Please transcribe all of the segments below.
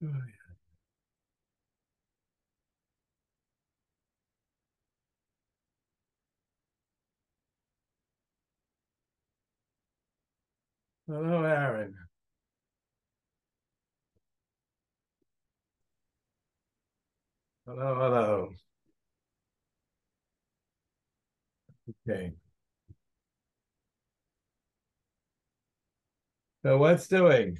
Hello, Aaron. Hello, hello. Okay. So what's doing?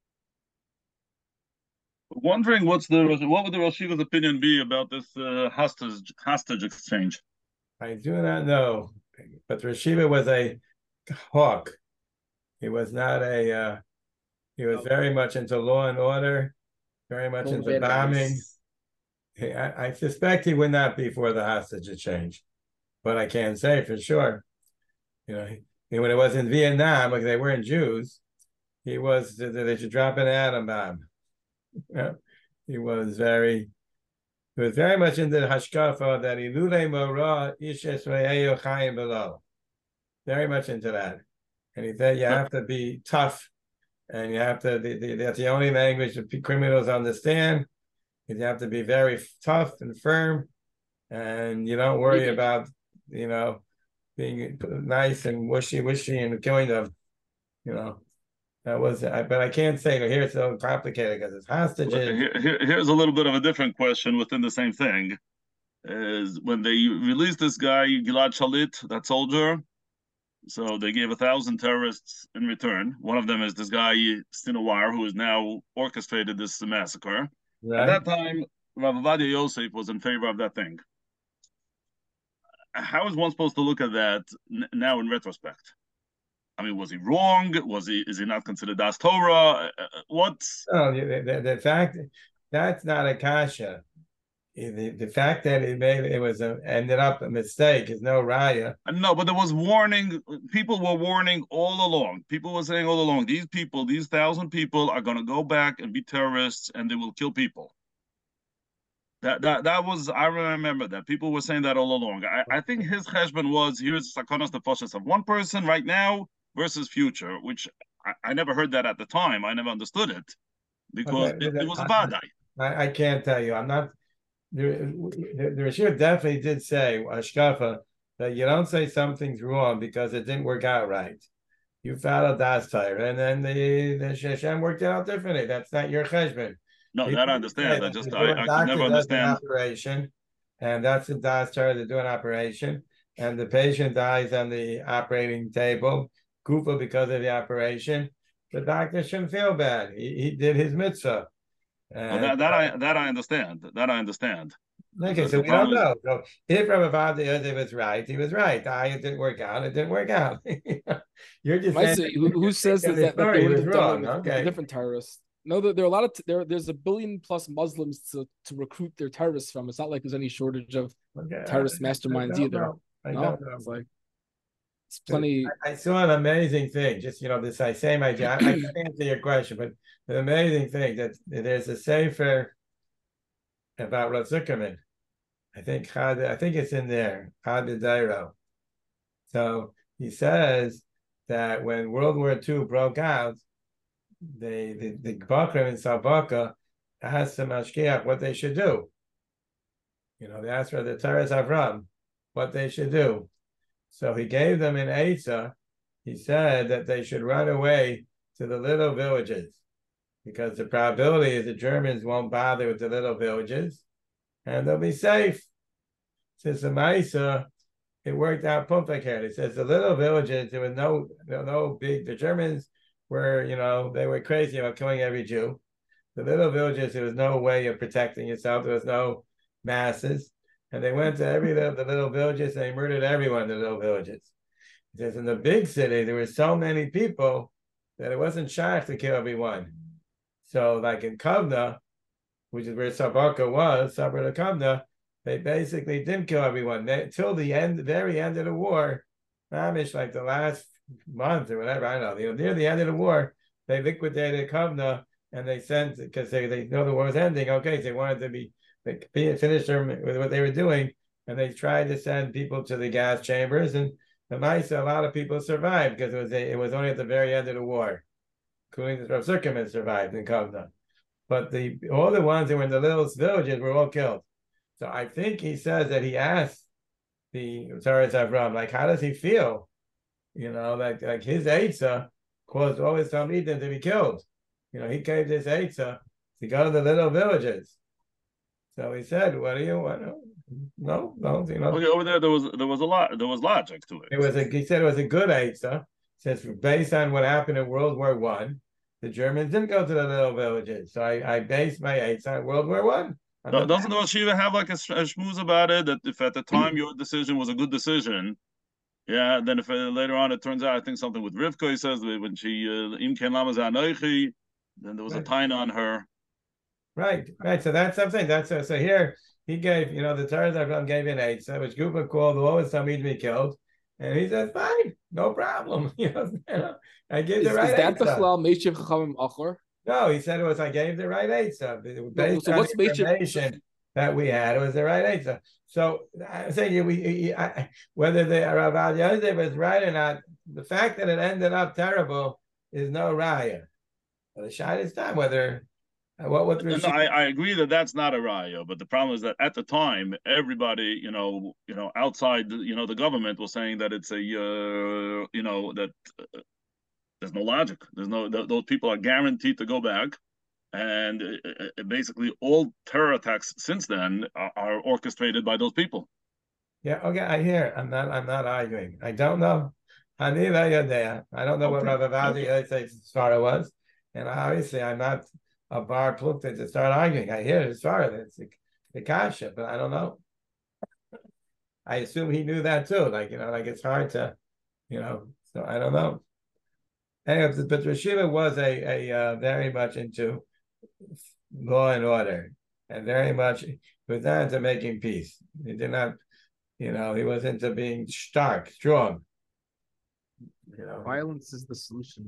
Wondering what would the Rosh Hashiva's opinion be about this hostage exchange? I do not know. But Rashiva was a hawk. He was not he was Oh, very much into law and order, very much oh, into very bombing. nice. I suspect he would not be for the hostage exchange, but I can't say for sure. When it was in Vietnam, like they weren't Jews, he was they should drop an atom bomb. Yeah. He was very much into the hashkafa that ilule mora ish esraeyu chayim below. Very much into that, and he said you have to be tough, and you have to. That's the only language that criminals understand. You have to be very tough and firm, and you don't worry Really? about you know being nice and wishy and killing them. You know that was, but I can't say here it's so complicated because it's hostages. Here's a little bit of a different question within the same thing. Is when they released this guy Gilad Shalit, that soldier. So they gave 1,000 terrorists in return. One of them is this guy Sinawar, who has now orchestrated this massacre. At Right? that time, Rav Avadia Yosef was in favor of that thing. How is one supposed to look at that now in retrospect? I mean, was he wrong? Is he not considered Das Torah? What? No, the fact that's not a kasha. The fact that it was ended up a mistake is no raya. No, but there was warning. People were warning all along. People were saying all along, these people, these 1,000 people are going to go back and be terrorists and they will kill people. That was, I remember that. People were saying that all along. I think his cheshbon was, here's Sakonas Nefashos of one person right now versus future, which I never heard that at the time. I never understood it because Okay, it was a vadai. I can't tell you. I'm not. The Rashid definitely did say Ashkafa that you don't say something's wrong because it didn't work out right. You followed Das Torah, and then the Hashem worked out differently. That's not your cheshbon. No, He that I did say understand. that I could doctor never does an understand. operation, and that's the Das Torah to do an operation, and the patient dies on the operating table, kufa because of the operation. The doctor shouldn't feel bad. He did his mitzvah. No, And that I understand. That I understand. okay, so The we don't problem is, know. So if Rabbi Vadia was right, he was right. It didn't work out. It didn't work out. You're just saying Maisa, who says in that, the that they story he wouldn't was have done it wrong. with a Okay. different terrorist? No, there are a lot of there's a billion plus Muslims to recruit their terrorists from. It's not like there's any shortage of Okay. terrorist I masterminds don't either. know. I don't No, know. it's like it's plenty. I saw an amazing thing. Just this, I say my job. I can't answer your question, but the amazing thing that there's a sefer about Rav Zuckerman. I think it's in there. Had So he says that when World War II broke out, the Bakram in Sabaka asked the Mashkiach what they should do. They asked for the Teres Avram what they should do. So he gave them in Eitzah. He said that they should run away to the little villages because the probability is the Germans won't bother with the little villages and they'll be safe. Since the Maisa, it worked out perfect here. It says the little villages, there was no big, the Germans were, they were crazy about killing every Jew. The little villages, there was no way of protecting yourself. There was no masses. And they went to the little villages and they murdered everyone in the little villages. It says in the big city, there were so many people that it wasn't shy to kill everyone. So like in Kovna, which is where Sabaka was, Sabra Kovna, they basically didn't kill everyone. Till the very end of the war, Mamish, like the last month or whatever, I don't know, near the end of the war, they liquidated Kovna and they sent, because they know the war was ending, okay, so they wanted to finish with what they were doing, and they tried to send people to the gas chambers, and the mice, a lot of people survived because it was only at the very end of the war, including the Rav Zuckerman survived in Kovna. but all the ones that were in the little villages were all killed. So I think he says that he asked the Tzaras Avram, like, how does he feel? Like his Eitzah caused all his Talmidim to be killed. He gave this Eitzah to go to the little villages. So he said, "What do you want?" No. Okay, over there was logic to it. He said it was a good Eitzah, since based on what happened in World War I, the Germans didn't go to the little villages. So I based my Eitzah on World War I. Doesn't the Shiva have like a shmooze about it, that if at the time your decision was a good decision, yeah, then if later on it turns out, I think something with Rivka, he says, when she im ken lama zanoichi, then there was a tine on her. Right. So that's something. So here he gave, the Tzaras Avram gave an eitzah, which Gufa called the lowest Talmid to be killed, and he said, "Fine, no problem." I gave the right. Is that the chalal Meishiv Chachamim Achor? No, he said it was. I gave the right eitzah based on what's the information that we had. It was the right eitzah. So I'm saying whether the Rav Yosef was right or not, the fact that it ended up terrible is no raya. The shot is time whether. I agree that that's not a raya, but the problem is that at the time, everybody, outside, the government was saying that it's a, that there's no logic. Those people are guaranteed to go back, and basically all terror attacks since then are orchestrated by those people. Yeah. Okay. I hear. I'm not arguing. I don't know. I don't know what Rav Avadi was, and obviously I'm not a bar plukta to start arguing. I hear it's sorry, it's the kasha, but I don't know. I assume he knew that too. Like it's hard to, so I don't know. Anyway, but Rashiva was a very much into law and order, and very much was not into making peace. He did not, he was into being strong. Violence is the solution.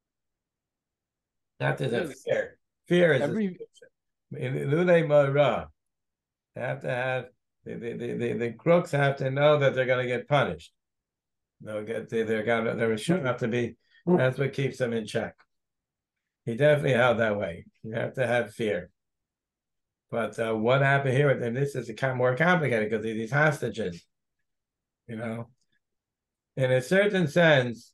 Not to the fear. Fear is Lulei Mora. They have to have the crooks have to know that they're going to get punished. They're shouldn't have to be. That's what keeps them in check. He definitely held that way. You have to have fear. But what happened here? And this is kind of more complicated because of these hostages. In a certain sense.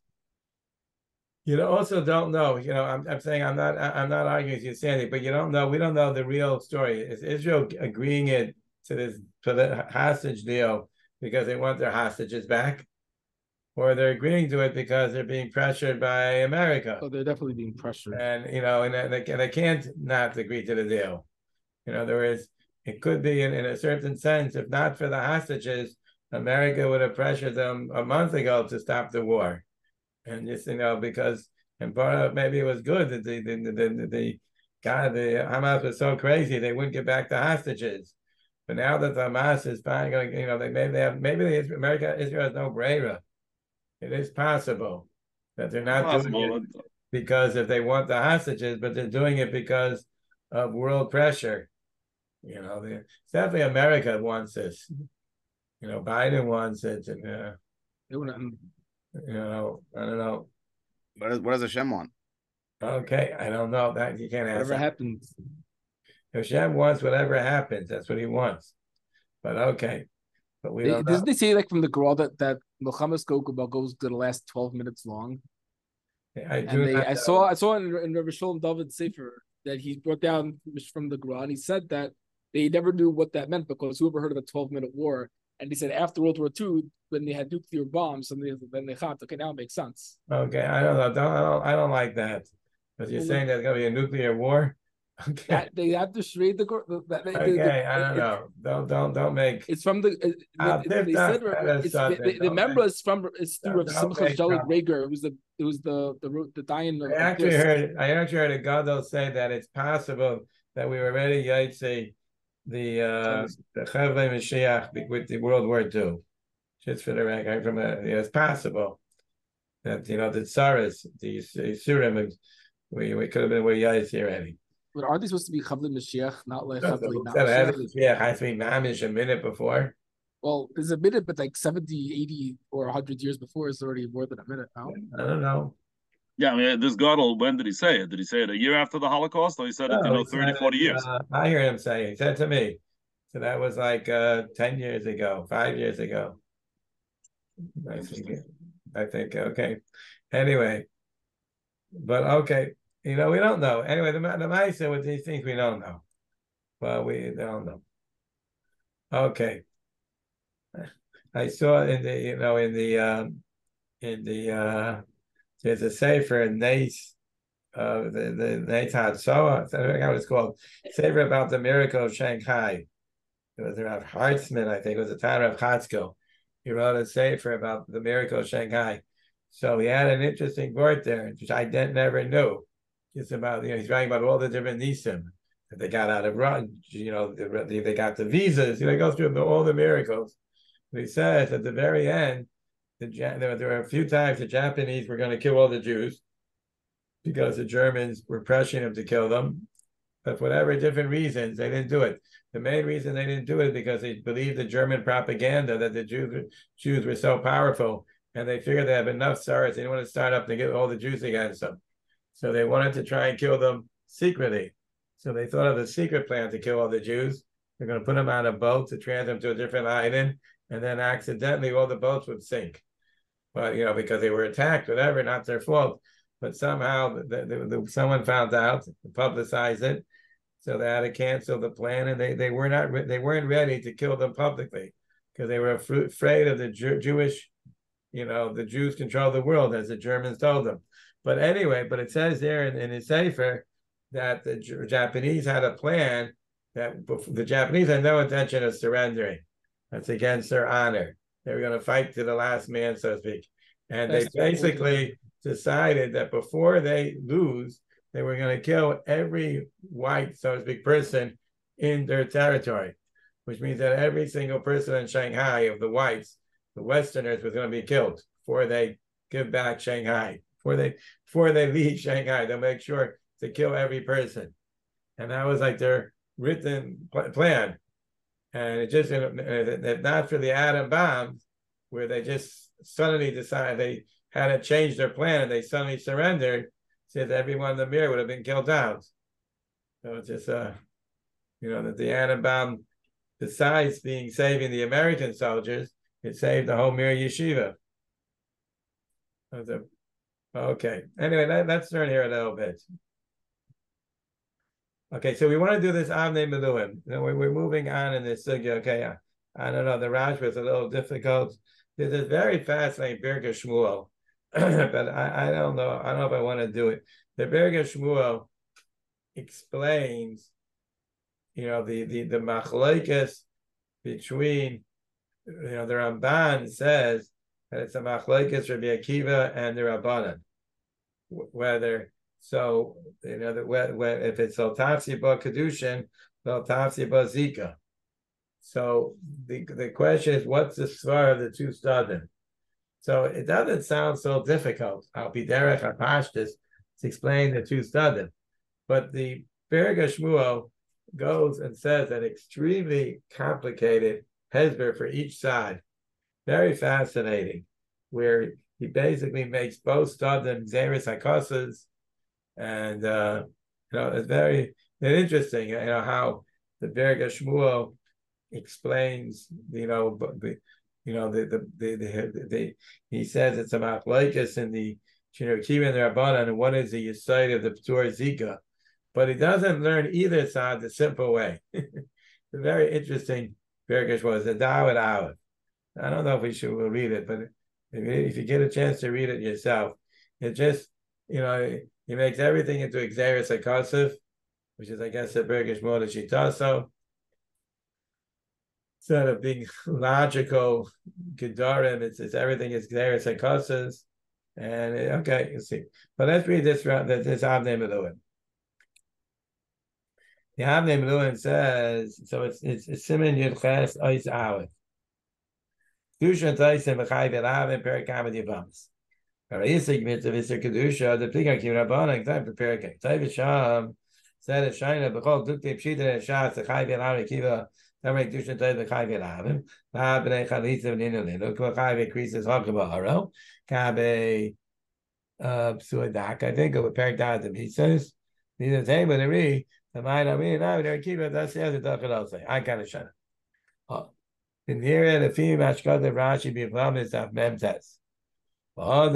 Also don't know. I'm saying I'm not arguing with you, Sandy, but you don't know. We don't know the real story. Is Israel agreeing it to the hostage deal because they want their hostages back, or they're agreeing to it because they're being pressured by America? Oh, they're definitely being pressured. And and they can't not agree to the deal. In other words, it could be in a certain sense, if not for the hostages, America would have pressured them a month ago to stop the war. And just because and part of maybe it was good that the Hamas was so crazy they wouldn't get back the hostages, but now that the Hamas is finally going to, maybe Israel has no brainer. It is possible that they're not doing it because if they want the hostages, but they're doing it because of world pressure. Definitely America wants this. Biden wants it, and I don't know. What does Hashem want? Okay, I don't know that you can't answer. Whatever happens. Hashem wants whatever happens. That's what he wants. But okay, but we don't. Doesn't they say like from the Gra that Milchamas goes to the last 12 minutes long? I saw in Rabbi Shalom David's Sefer that he brought down from the Gra, and he said that they never knew what that meant because whoever heard of the 12-minute war. And he said after World War II, when they had nuclear bombs, and then they thought, okay, now it makes sense. Okay, I don't know. I don't like that. Because you're saying there's going to be a nuclear war. Okay, they have to charade the. Okay, I don't know. Don't make. It's from the. They said the member is through Simcha Jalad Reger, it was the dying. I actually heard a gadol say that it's possible that we were already Yaitse the Chavlei Mashiach with the World War II. Just for the record, it's possible that the Tsaras, the Surim, we could have been with Yais already. But aren't they supposed to be Chavlei Mashiach, not like Chavlei Mashiach? Has to be Mamish a minute before. Well, there's a minute, but like 70, 80, or 100 years before is already more than a minute now. I don't know. Yeah, I mean, this Gadol, when did he say it? Did he say it a year after the Holocaust, or he said it, No, he 30, said 40 it, years? I hear him say it. He said to me. So that was like 10 years ago, 5 years ago. I think, okay. Anyway, but okay. We don't know. Anyway, the Maisa with these things we don't know. Well, we don't know. Okay. I saw in the there's a sefer in Nace, the Neitat Soa, I think how it's called, sefer about the miracle of Shanghai. It was around Hartzman, I think it was the town of Chatzko. He wrote a sefer about the miracle of Shanghai. So he had an interesting word there, which I never knew. It's about, he's writing about all the different nisim that they got out of they got the visas. He goes through all the miracles. And he says at the very end, there were a few times the Japanese were going to kill all the Jews because the Germans were pressuring them to kill them. But for whatever different reasons, they didn't do it. The main reason they didn't do it is because they believed the German propaganda that the Jews were so powerful, and they figured they have enough stars. They didn't want to start up to get all the Jews against them. So they wanted to try and kill them secretly. So they thought of a secret plan to kill all the Jews. They're going to put them on a boat to transfer them to a different island, and then accidentally all the boats would sink. But, because they were attacked, whatever, not their fault. But somehow someone found out, publicized it, so they had to cancel the plan, and they weren't ready to kill them publicly because they were afraid of the Jewish, the Jews control the world, as the Germans told them. But anyway, it says there in his sefer that the Japanese had a plan that the Japanese had no intention of surrendering. That's against their honor. They were going to fight to the last man, so to speak. And they basically decided that before they lose, they were going to kill every white, so to speak, person in their territory, which means that every single person in Shanghai of the whites, the Westerners, was going to be killed before they give back Shanghai. Before they leave Shanghai, they'll make sure to kill every person. And that was like their written plan. And it just, if not for the atom bombs, where they just suddenly decided they had to change their plan and they suddenly surrendered, said everyone in the mirror would have been killed out. So it's just, that the atom bomb, besides saving the American soldiers, it saved the whole Mir Yeshiva. Okay. Anyway, let's turn here a little bit. Okay, so we want to do this Avnei Miluim. We're moving on in this sugya. Okay, I don't know. The Rashba is a little difficult. There's a very fascinating Birka Shmuel, but I don't know. I don't know if I want to do it. The Birka Shmuel explains, the machlokes between, the Ramban says that it's a machlokes Rabbi Akiva and the Rabbanan. Whether so, if it's Altafsi ba Kedushin, Altafsi ba Zika. So the question is, what's the svar of the two stadim? So it doesn't sound so difficult. Al Piderech HaPashtus to explain the two stadim, but the Berga Shmuel goes and says an extremely complicated hesber for each side. Very fascinating, where he basically makes both stadim Zeres HaKosas, and it's very interesting. How the Berga Shmuel explains. He says it's a machlokes in the Kiva and the Rabbanan, and what is the yesod of the Ptur Zika, but he doesn't learn either side the simple way. The very interesting Berga Shmuel is the Dawud Aleph. I don't know if we'll read it, but if you get a chance to read it yourself, it just he makes everything into Xeris HaKosef, which is, I guess, the Berga Shmuel Shitaso. Instead of being logical Gedarim, it's everything is Xeris HaKosef. And okay, you see. But let's read this Avnei Miluim. The Avnei Miluim says, so it's Siman Yud Ches Ois Aleph. Kedusha Taisim B'chai V'Lavim Perik Amid Yavamas. Isik mitzvah is a kedusha. The pliga ki rabbanan time prepare cake. Taiv Sham said it shina b'chol dukte pshita and shas the chayv elavim kiva. Tamei kedusha taiv the chayv elavim. La b'nei chalitza v'ninu linu. Kva chayv increases hakaba haro. Kabe Suadak. I think it would pair down. He says, neither say, but the mind I mean, now they're keeping that's the other Dakar. I kind of shut it. In here, the female Mashkot of Rashi be promised of Memtes. That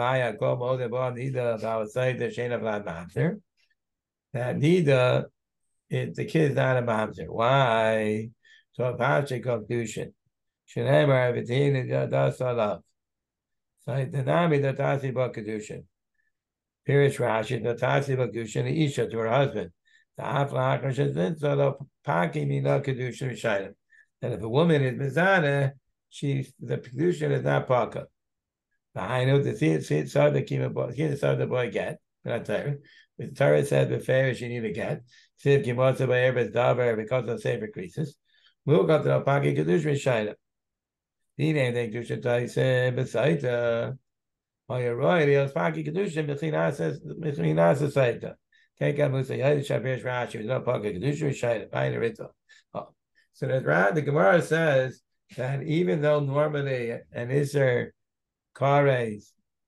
neither the kid is not a mamzer. Why? So a parsha conclusion. Shenemar v'tiin das alav. So the nami the tasi b'kedushin. Pirish Rashi the tasi b'kedushin the isha to her husband. The aflach shezin so the paki mina kedushin v'shayim. That if a woman is mizana, the kedushin is not paka. I know the seed saw the kima saw the boy get. Not Torah. The Torah said before she need to get. Siv kimosa by Erbes davar because of safer creases. We'll go to the paki kedush v'shayim. He named the kedushin taiseh b'saita. Oh, you're right. He was paki kedushin b'chinas saita. Can't get musa yadi shabirish Rashi. There's no paki kedushin v'shayim. Find a ritual. So the Gemara says that even though normally an Isser Kares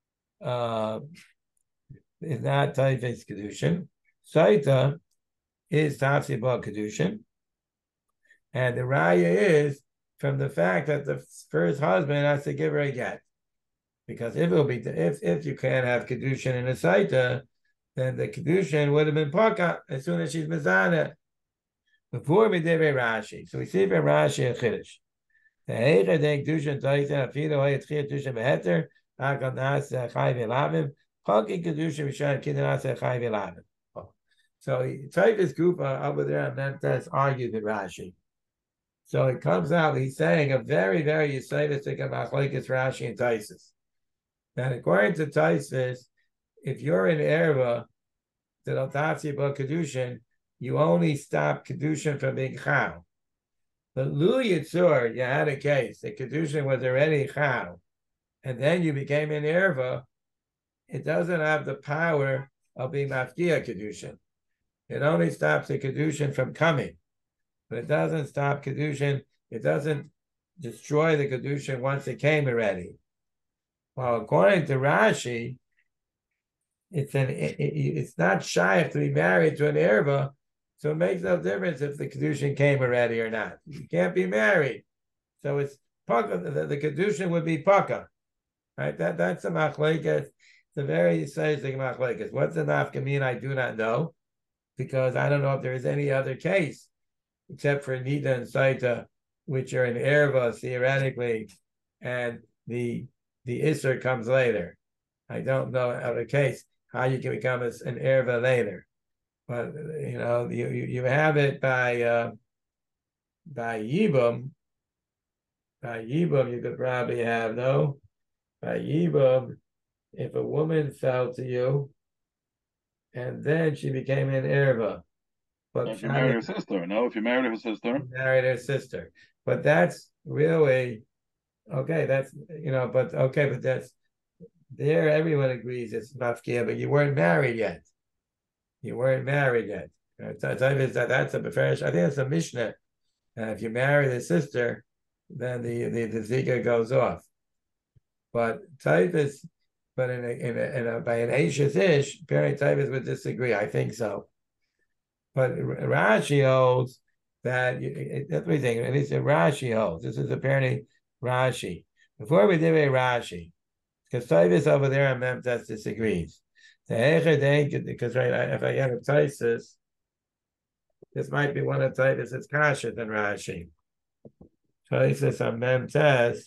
is not Taifes Kedushin, Saita is Tafsi Ba Kedushin, and the Raya is from the fact that the first husband has to give her a get. Because if you can't have Kedushin in a Saita, then the Kedushin would have been Paka as soon as she's Mizana. Before we did Rashi, so we see from Rashi a Chiddush. The Heicha denk Kedushin Taita Afido Hayatchia Kedushin Beheter Akal Nas Chai V'Lavim Chaki Kedushin V'Shan Kid Nas Chai V'Lavim. So Taifas Kufa over there on Memtes argued with Rashi. So it comes out he's saying a very very Yisaitistic Machlekes Rashi and Taisus. That according to Taisus, if you're in Erva, the Latafsi Ba Kedushin, you only stop Kedushin from being Chal. But Lu Yitzur, you had a case. The Kedushin was already Chal. And then you became an Erva. It doesn't have the power of being Mafkia Kedushin. It only stops the Kedushin from coming. But it doesn't stop Kedushin. It doesn't destroy the Kedushin once it came already. Well, according to Rashi, it's not shy to be married to an Erva. So it makes no difference if the Kedushin came already or not. You can't be married. So it's Paka, the Kedushin would be Paka. Right? That's a Machlekes. It's a very thing Machlekes. What's the nafkamin? I do not know. Because I don't know if there is any other case except for Nida and Saita, which are in Erva theoretically, and the Isser comes later. I don't know of a case how you can become an Erva later. But you have it by Yibum. By Yibum, you could probably have by Yibum, if a woman fell to you, and then she became an Erva. But if you married her sister, if you married her sister, married her sister. But that's really okay. But that's there. Everyone agrees it's mafkia, but you weren't married yet. That's a beferish. I think it's a mishnah. If you marry the sister, then the zika goes off. But typhus, by an Ashes ish, apparently typhus would disagree. I think so. But Rashi holds that that's what he's saying. At least Rashi holds. This is apparently Rashi. Before we did a Rashi, because typhus over there on Memtes disagrees. Because if I get a Taisus, this might be one of Taisus that's kasher than Rashi. Taisus on Memtes.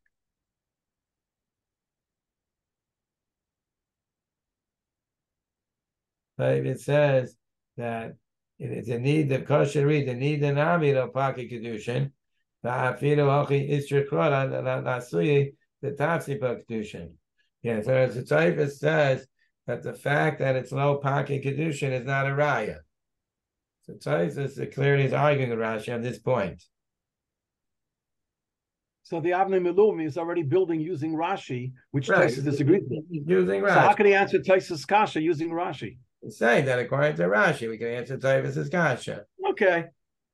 It says that it's a need of kosher read, the need of nami of paki kedushin, the afidu hachi isra krona, the tafsi kedushin. Yeah, so as the Taisus says, that the fact that it's low pocket kedushin is not a raya. So Taisus clearly is arguing with Rashi on this point. So the Avnei Milumi is already building using Rashi, which Taisus disagrees with. Using Rashi. So how can he answer Taisus kasha using Rashi? He's saying that according to Rashi, we can answer Taisus kasha. Okay.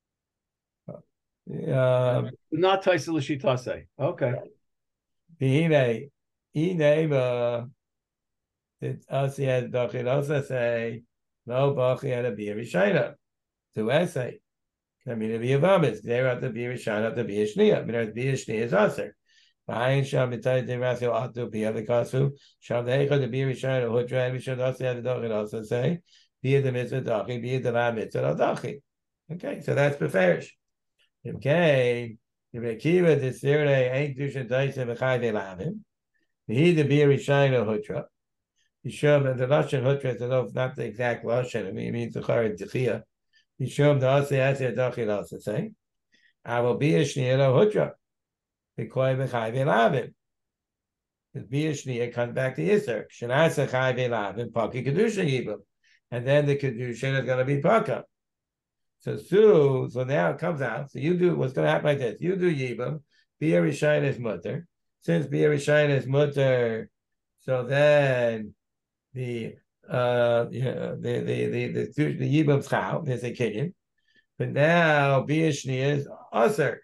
Not Taisus l'shitase. Okay. Asi had Dochi also say, no Bachi had a Bia Rishayna. To essay. I mean, be a vamis. They have to be Rishayna, to be a Shnia. But Bia Shnia is Aser. Behind Sham, Mitai, De Rasil, Atu, Bia, the Kasu, Sham, the Echo, the Bia Rishayna, Hudra, and we should also have the Dochi also say, Bia the Mitzvah Dochi, Bia the La Mitzvah Dochi. Okay, so that's Beferish. Okay, if Akiva, the Sirte, ain't Dushan Daisa, Bechai, they love him. He the Bia Rishayna, Hudra. Yishom, and the Lashon Hutra is not the exact Lashon. I mean, it means the Chared Dechia. Yishom, the Asi Asi Adachil also say, I will be a Shniya Hutra. Because Bechai Velavim. The Bia Shniya comes back to Yisr. Shanasa Chai Velavim, Paki Kedusha Yibam. And then the Kedusha is going to be Paka. So now it comes out. So you do, what's going to happen like this? You do Yibam, Bia Rishayna is Mutter. Since Bia Rishayna is Mutter, so then the Yibam Chal is a Kenyan, but now Biashni is Aser.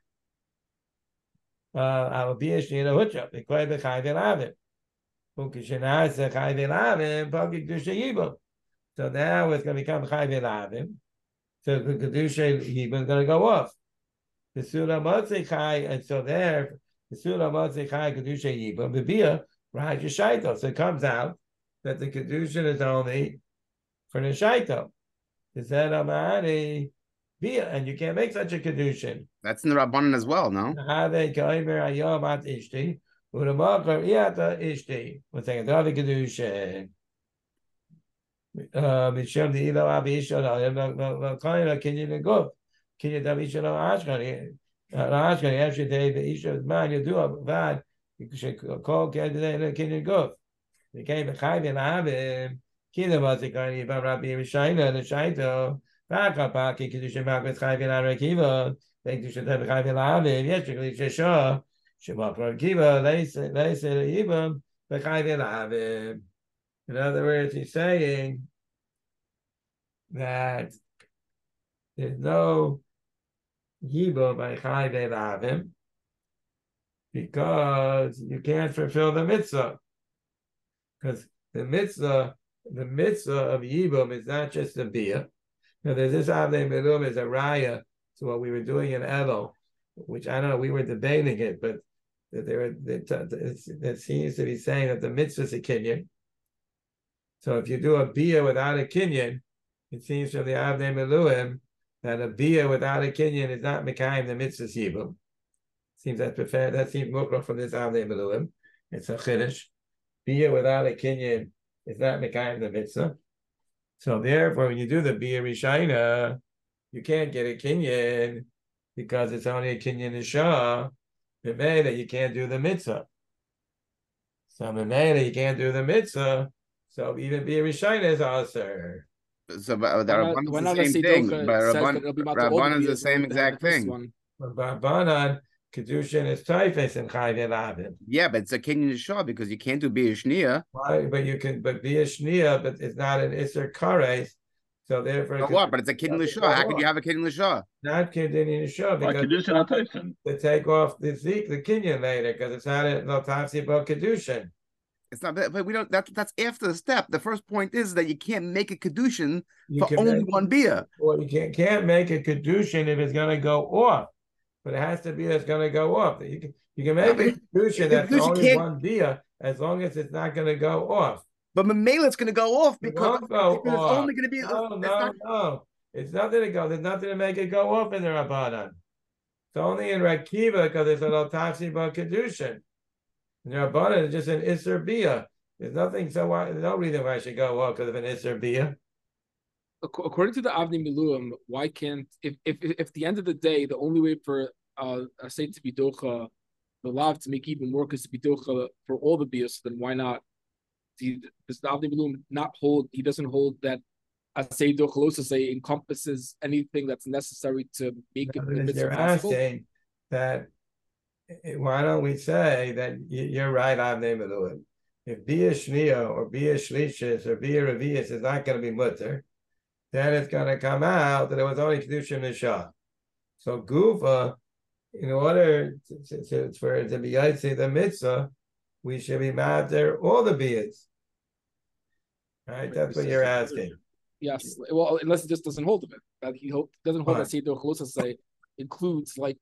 Biashni is a Hutra. The Koy Bechai Velavim. Ukishana is a Chai Velavim. Pagi Kedusha Yibam. So now it's going to become Chai Velavim. So the Kedusha Yibam is going to go off. The Sura Motzi Chai, and so there the Sura Motzi Chai Kedusha Yibam. The Bia Raj Shaito. So it comes out that the Kedushin is only for the Shaito. Is that Amari Bia, and you can't make such a Kedushin. That's in the Rabbanan as well, no? Have Kaimer Ayom at Ishti, Udamakar Iata Ishti. One second, the other Kedushin. Misham the Ilo Abishon, the Kaina Kenyan go. Kenyan Davishon Ashkani. Ashkani, actually, the Isha man, you do a bad. You should call Kenyan go. The came a Chai Velavim, Kida was the Kani Bab Rabbi Rishayna, the Shaito, Baka Paki, Kedusha Makwas Chai Velavim Kiva, they should have Chai Velavim, yes, Shesha, Shemakra Kiva, they say Yibam, the Chai Velavim. In other words, he's saying that there's no Yibam by Chai Velavim because you can't fulfill the mitzvah. Because the mitzvah of Yibum is not just a bia. Now, there's this Avnei Melum is a raya to what we were doing in Elo, which I don't know, we were debating it, but that seems to be saying that the mitzvah is a kinyan. So if you do a bia without a kinyan, it seems from the Avnei Meluim that a bia without a kinyan is not mekayim the mitzvah Yibum. Seems that seems mukra from this Avnei Meluim. It's a chiddush. Bia without a kinyan is not mekayim the mitzvah. So therefore, when you do the Bia Rishayna, you can't get a kinyan because it's only a kinyan Isha. Memela, you can't do the mitzvah. So Memela, you can't do the mitzvah. So even Bia Rishayna is aser. So but the Rabbanan is the same thing. But Rabbanan is the same exact thing. Rabbanan, Kedushin is Taifes and Chai Velavim. Yeah, but it's a Kenyan Shah because you can't do Bia Shnia. Why? But you can, but Bia Shnia, but it's not an Isser Kares. So therefore, what? But it's a Kenyan Shah. How could you have a Kenyan Shah? Not Kenyan Shah because Kedushin to take off the Zeke, the Kenyan later, because it's not a no Tafsi about Kedushin. It's not, but we don't. That's after the step. The first point is that you can't make a kedushin for only one bia. Well, you can't make a kedushin if it's going to go off, but it has to be it's going to go off. You can make a kedushin that's only one bia as long as it's not going to go off. But Mamela it's going to go off because it's only going to be. No. It's nothing to go. There's nothing to make it go off in the Rabbanan. It's only in Rakiva because there's an Otafsi about kedushin. In the Rabbanan, it's just an Isser Bia. There's nothing, so why, there's no reason why I should go off because of an Isser Bia. According to the Avnei Miluim, why can't, if at the end of the day, the only way for a saint to be docha, the lav to make even more is to be docha for all the bias, then why not? Does the Avnei Miluim not hold, he doesn't hold that a say docha say encompasses anything that's necessary to make it You're possible? Asking that. Why don't we say that you're right, Avnei Miluim? If Bia Shnia or Bia Shlishis or Bia Revius is not going to be mutter, then it's going to come out that it was only Kedusha Mishah. So Gufa, in order for it to be Yaitse the mitzvah, we should be matter all the Bias. Right, that's what you're asking. Yes, well, unless it just doesn't hold of it. That he doesn't hold that Seder Chalosas includes like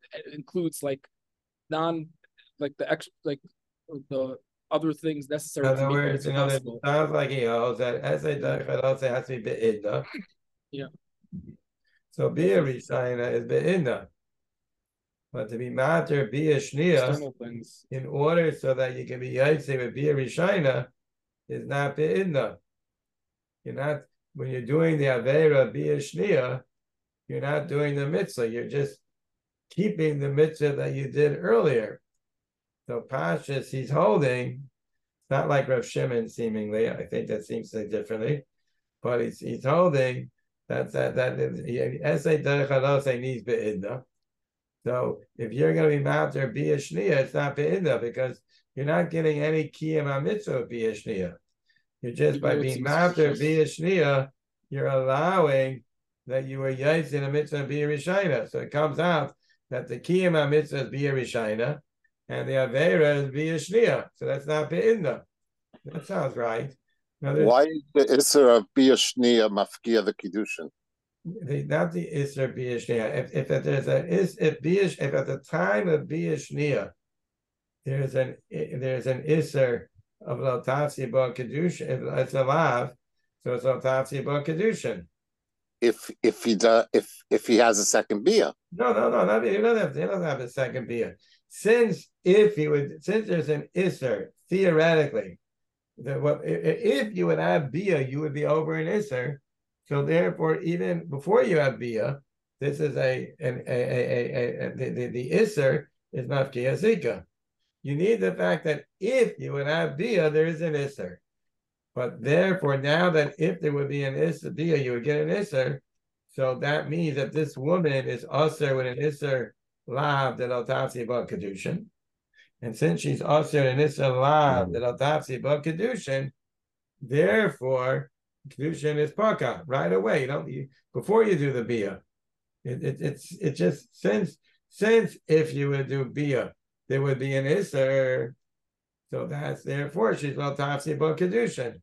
non like the extra like the other things necessary. In other words, it sounds like he holds that Esay Derech Chalosas has to be be'idna. Yeah. So Bia Rishayna is be'idna. But to be matter Bia Shnia, in order so that you can be Yaitse with Bia Rishayna, is not be'idna. You're not, when you're doing the Aveira Bia Shnia, you're not doing the mitzvah. You're just keeping the mitzvah that you did earlier. So Pashas, he's holding, it's not like Rav Shimon seemingly, I think that seems to say differently, but he's holding that Esay Derech Chalosas needs be'idna. So if you're going to be matter Bia Shnia, it's not be'idna because you're not getting any kiyum mitzvah Bia Shnia. You're just by being matter Bia Shnia, you're allowing that you were yaitz in a mitzvah Bia Rishayna. So it comes out that the kiyum mitzvah is Bia Rishayna, and the Aveira is Bia Shnia. So that's not be'idna. That sounds right. Why is the Isser of Bia Shnia mafkia the Kiddushin? Not the Isser Bia Shnia. If at the time of Bia Shnia, there's an Isser of Lotafsi Ba Kedushin. If it's a lav, so it's Lotafsi Ba Kedushin. If he has a second Bia. No, he doesn't have a second Bia. Since there's an Isser, theoretically, if you would have Bia, you would be over an Isser. So therefore, even before you have Bia, this is the Isser is Mafkia Zika. You need the fact that if you would have Bia, there is an Isser. But therefore, now that if there would be an Isser Bia, you would get an Isser. So that means that this woman is also with an Isser Lav that Altafsi Ba Kedushin. And since she's also an Isser Lav that Altafsi Ba Kedushin, therefore, Kedushin is Paka right away. Before you do the Bia. It's just since if you would do Bia, there would be an Isser. So that's therefore she's Altafsi Ba Kedushin.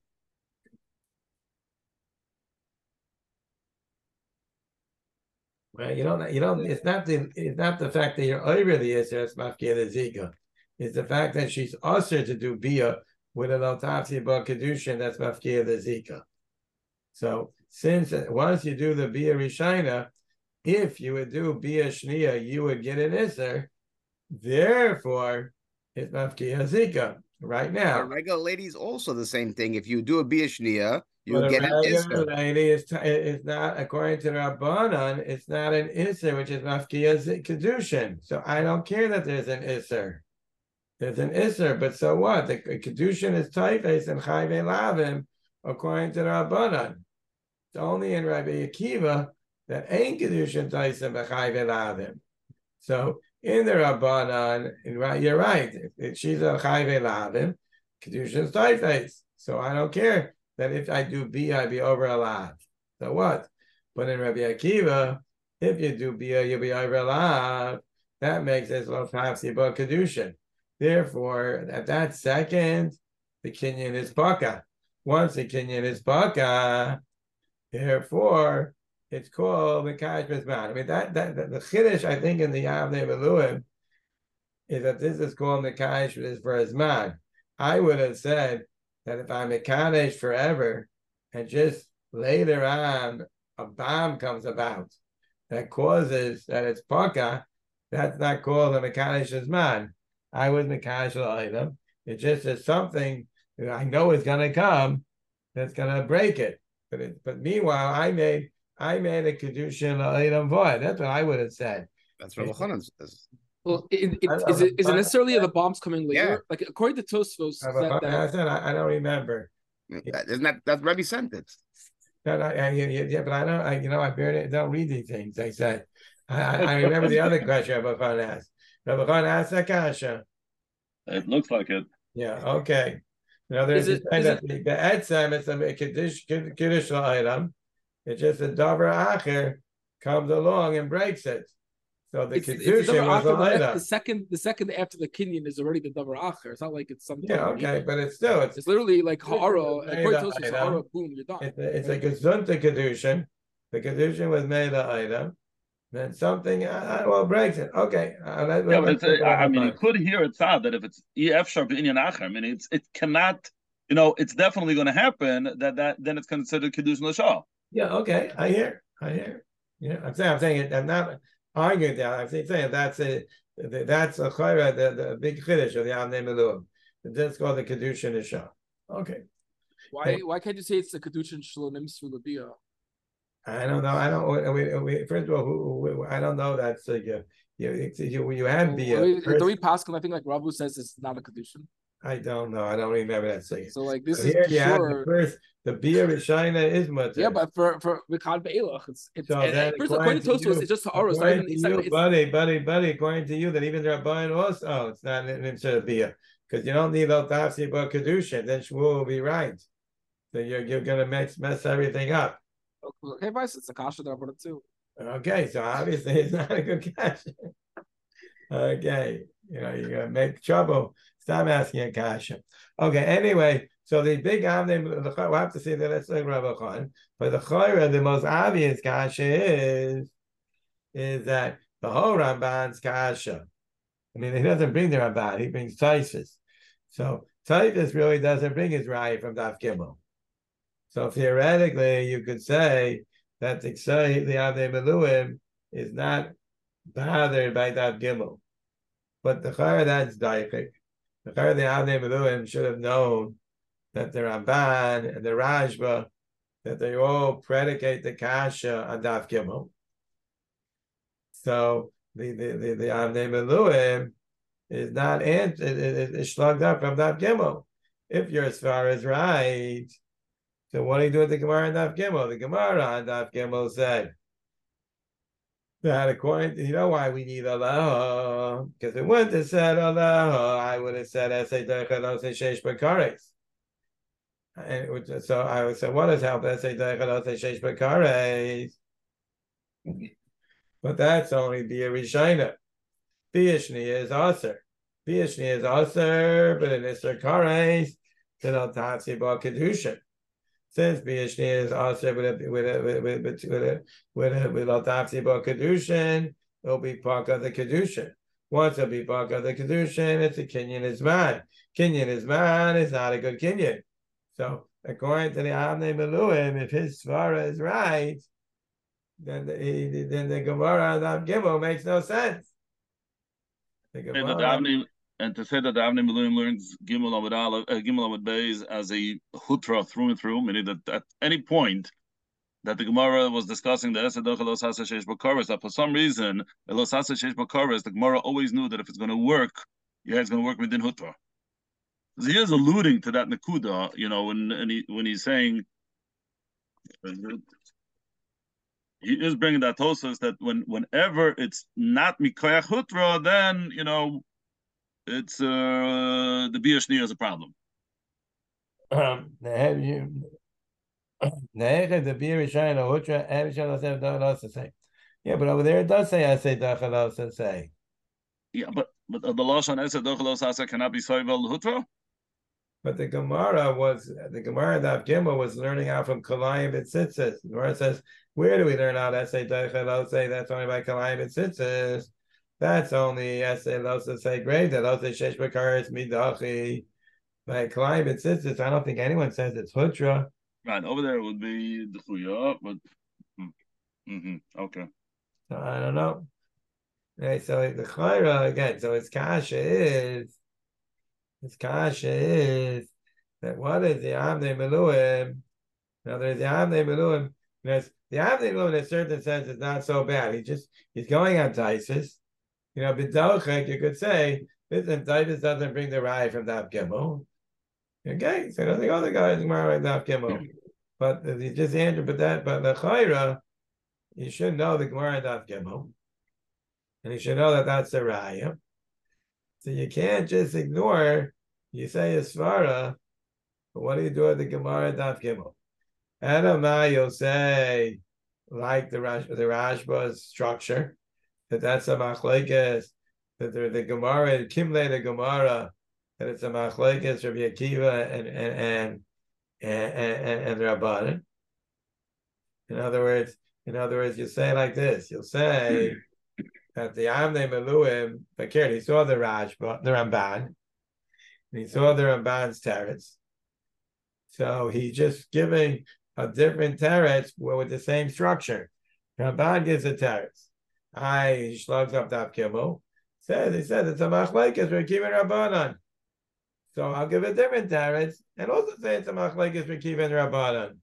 Right? You don't. It's not the fact that you're over the Isser. It's Mafkia the Zika. It's the fact that she's usher to do Bia with an Altafsi Ba Kedushin. That's Mafkia the Zika. So since once you do the Bia Rishayna, if you would do Bia Shnia, you would get an Isser. Therefore, it's Mafkia Zika right now. A regular lady is also the same thing. If you do a Bia Shnia, you get an Isser. Lady is not, according to Rabbanan, it's not an Isser, which is Mafkia Kedushin. So I don't care that there's an Isser. There's an Isser, but so what? The Kedushin is Taifes and Chayve Lavim, according to Rabbanan. It's only in Rabbi Akiva that ain't Kedushin Taifes B'Chayve Lavim. So in the Rabbanan, you're right. She's a Chayve Lavim, Kedushin is Taifes. So I don't care that if I do Bia, I'd be over a lav. So what? But in Rabbi Akiva, if you do Bia, you'll be over a lav. That makes it Lotafsi Ba Kedushin. Therefore, at that second, the Kinyan is Paka. Once the Kinyan is Paka, therefore, it's called Mekash Mizman. I mean, the Chiddush, I think, in the Yavnei Beluim, is that this is called Mekash for Zman. I would have said that if I'm Mekadesh forever, and just later on, a bomb comes about that causes that it's Paka, that's not called a Mekadesh Zman. I was Mekadesh item. It just is something that I know is going to come that's going to break it. But meanwhile, I made a Kedushin item void. That's what I would have said. That's what Chanan says. Well, is it necessarily the bombs coming later? Yeah. Like according to Tosfos, I don't remember. Isn't that Rebbe sent it? But I barely don't read these things. I said I remember the other question Rabbi Khan asked. Rabbi Khan asked that kasha. It looks like it. Yeah. Okay. Now there's the etzem. It's a kiddush item. It's just a davar acher comes along and breaks it. So the kedushin was the second after the kinyan is already the davar acher. It's not like it's something. Yeah, okay, but it's still it's literally like ha'ara. According to ha'ara, boom, you're done. It's a gezunta kedushin. The kedushin was made an item. Then something well breaks it. Okay, I mean, you could hear it's odd that if it's ef sharp inyan acher. I mean, it cannot. It's definitely going to happen. That then it's considered kedushin l'shah. Yeah, okay, I hear. Yeah, I'm saying it. I'm not arguing that. I'm saying that's a chayra, the big chiddush of the Avnei Miluim. That's called the kedushin l'shah. Okay. Why can't you say it's the kedushin shlonim sulabiyah? I don't know. We first of all, I don't know. That's you have the. Do we pass? I think like Rabu says it's not a kedushin. I don't know. I don't remember that saying. So like this is sure. The beer with China is much. Yeah, but for Rikad Be'elach, it's first according to Tosfos, it's just Ha'ara. Buddy, according to you, that even they're buying also, it's not instead of beer because you don't need Al-Tafsi but Kedusha. Then Shmuel will be right. So you're gonna mess everything up. Okay, Vice, it's a kasha that I put it too. Okay, so obviously it's not a good kasha. Okay, you're gonna make trouble. Stop asking a kasha. Okay, anyway, so the big Avnei, we'll have to see that. Let's look Rabbi Khan. But the Chayra, the most obvious kasha is that the whole Ramban's kasha. I mean, he doesn't bring the Ramban; he brings Taisvis. So Taisvis really doesn't bring his Rai from Daf Gimel. So theoretically, you could say that the Avnei Miluim is not bothered by Daf Gimel, but the Chayra that's Daifik. The Avnei Miluim should have known that the Ramban and the Rashba, that they all predicate the kasha on Daf Gimel. So the Avnei Miluim is not is slugged up from Daf Gimel. If your Svar is right, so what do you do with the Gemara on Daf Gimel? The Gemara on Daf Gimel said that according to, why we need Allah? Because it wouldn't have said Allah, I would have said Esei Deichad Osei Sheish Bakares. So I would say, what does help Esei Deichad Osei Sheish Bakares? But that's only Bia Rishina. Bia Shniya is Aser. Bia Shniya is Aser, but in Isser Kares, then Al Tatsi Ba Kedusha. Since Bia Shniya is Aser with Al Tatsi Ba Kedushin, it'll be part of the Kedushin. Once it'll be part of the Kedushin, it's a Kinyan Izman. Kinyan Izman is not a good Kinyan. So according to the Avnei Miluim, if his svara is right, then the Gemara on Gimel makes no sense. And to say that the Avnei Miluim learns Gimel Amud Beis as a hutra through and through, meaning that at any point that the Gemara was discussing the Esed Docha Los Hasa Sheish Bakaris, that for some reason the Los Hasa Sheish Bakaris, the Gemara always knew that if it's going to work, it's going to work within hutra. So he is alluding to that Nakuda, when he's saying, he is bringing that Tosas that whenever it's not Mikoyach Hutra, then, it's the Bia Shniya is a problem. The Bia Shniya Hutra, yeah, but over there it does say Esei Dachalos say. Yeah, but the Lashon Esed Dochalos Asa cannot be Soivel Hutra? But the Gemara Daf Gimel was learning out from Kalayim B'tzitzis. The Gemara says, where do we learn out Esei Dochalos say? That's only by Kalayim B'tzitzis. That's only Esei Losa say great. That Losa Sheish Bakaris Midachi. By Kalayim B'tzitzis, I don't think anyone says it's Hutra. Right, over there it would be the Chuya, but okay. So I don't know. Right, so the Chayra again, so its kasha is that what is the Avnei Miluim? Now there's the Avnei Miluim. The Avnei Miluim in a certain sense is not so bad. He's going on Taisus. B'dochek, you could say, listen, Taisus doesn't bring the Rai from Daf Gimel. Okay, so the other guys Gemara right Daf Gimel. But he just answered, but the Chayra, you should know the Gemara Daf Gimel. And you should know that that's the Raya. So you can't just ignore, you say a Svara, but what do you do with the Gemara Daf Gimel? Adamah, you'll say, like the Rashba's structure, that's a machlekes, that the Gemara, Kimle the Gemara, that it's a machlekes Rabbi Akiva and Rabbanan. In other words, you say like this. You'll say that the Amnei Meluim, he saw the Ramban, and he saw the Ramban's teretz. So he's just giving a different teretz with the same structure. Ramban gives a teretz. He slugs up Daf Gimel. He said it's a machlekes Rekiv and Rabbanan. So I'll give a different teretz and also say it's a machlekes Rekiv and Rabbanan.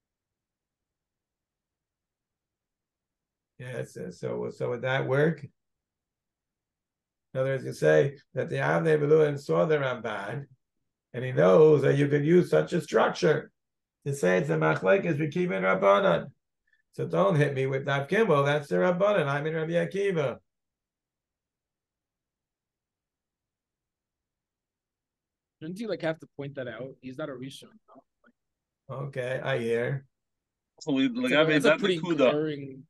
Yes, so would that work? In other words, you say that the Avnei Meluim saw the Ramban, and he knows that you could use such a structure to say it's a machlekes Rekiv and Rabbanan. So don't hit me with Daf Gimel. That's the Rabbanan. I'm in Rabbi Akiva. Shouldn't you have to point that out? He's not a Rishon. Okay, I hear. So that's a pretty glaring.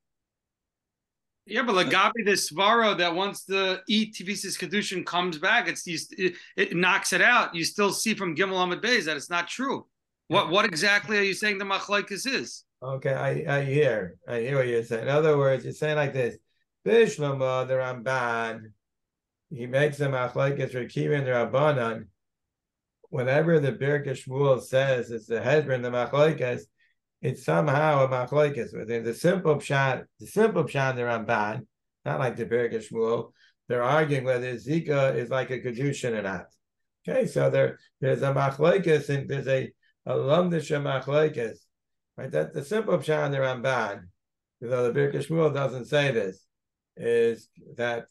Yeah, but Lagabi the Svaro, that once the Tivisis Kedushin comes back, it knocks it out. You still see from Gimel Amud Beis that it's not true. What exactly are you saying the machlekes is? Okay, I hear what you're saying. In other words, you're saying like this: Bishlama the Ramban, he makes a machlekes Rekiv and Rabbanan. Whenever the Birkei Shmuel says it's the Hezron the machlekes, it's somehow a machlekes within the simple pshat. The simple pshat the Ramban, not like the Birkei Shmuel. They're arguing whether Zika is like a kedushin or not. Okay, so there's a machlekes and there's a lumdisha machlekes. Right, that's the simple pshat the Ramban, though the Birkei Shmuel doesn't say this, is that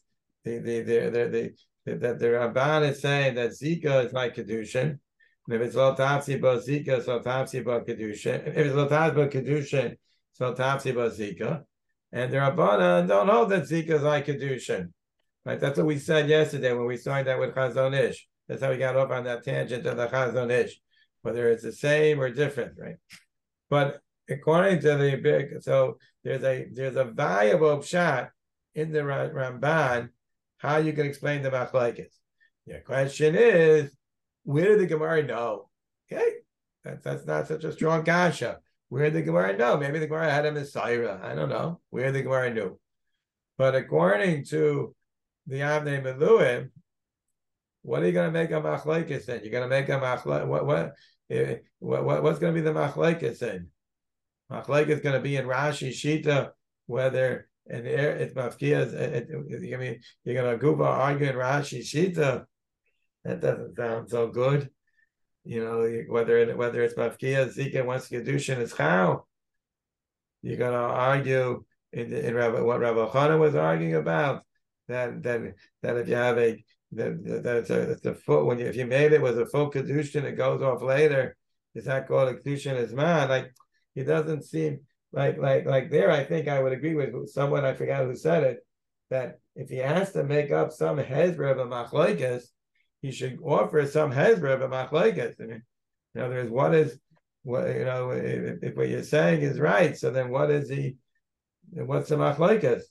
the Ramban is saying that Zika is like kedushin. And if it's lo tafsi ba Zika, it's lo tafsi ba kedushin. If it's lo tafsi ba kedushin, it's lo tafsi ba Zika. And the Rabbanan don't hold that Zika is like kedushin. Right, that's what we said yesterday when we started that with Chazon Ish. That's how we got off on that tangent of the Chazon Ish, whether it's the same or different, right? But according to the big, so there's a valuable pshat in the Ramban how you can explain the machlekes. Your question is, where did the Gemara know? Okay, that's not such a strong kasha. Where did the Gemara know? Maybe the Gemara had a Messiah. I don't know where the Gemara knew. But according to the Avnei Meluim, what are you going to make a machlekes in? You're going to make a machlekes. What's going to be the machlekes in? Machlekes is going to be in Rashi Shita, whether and it's mafkia. You're going to go argue in Rashi Shita. That doesn't sound so good. Whether it's mafkia Zika once kedushin is how. You're going to argue in what Rabbi Chana was arguing about that if you have it's a full if you made it was a full kedushin, it goes off later. Is that called a kedushin is man? Like it doesn't seem like there. I think I would agree with someone. I forgot who said it. That if he has to make up some hezra of a machlekes, he should offer some hezra of a machlekes. In other words, if what you're saying is right, so then what's the machlekes?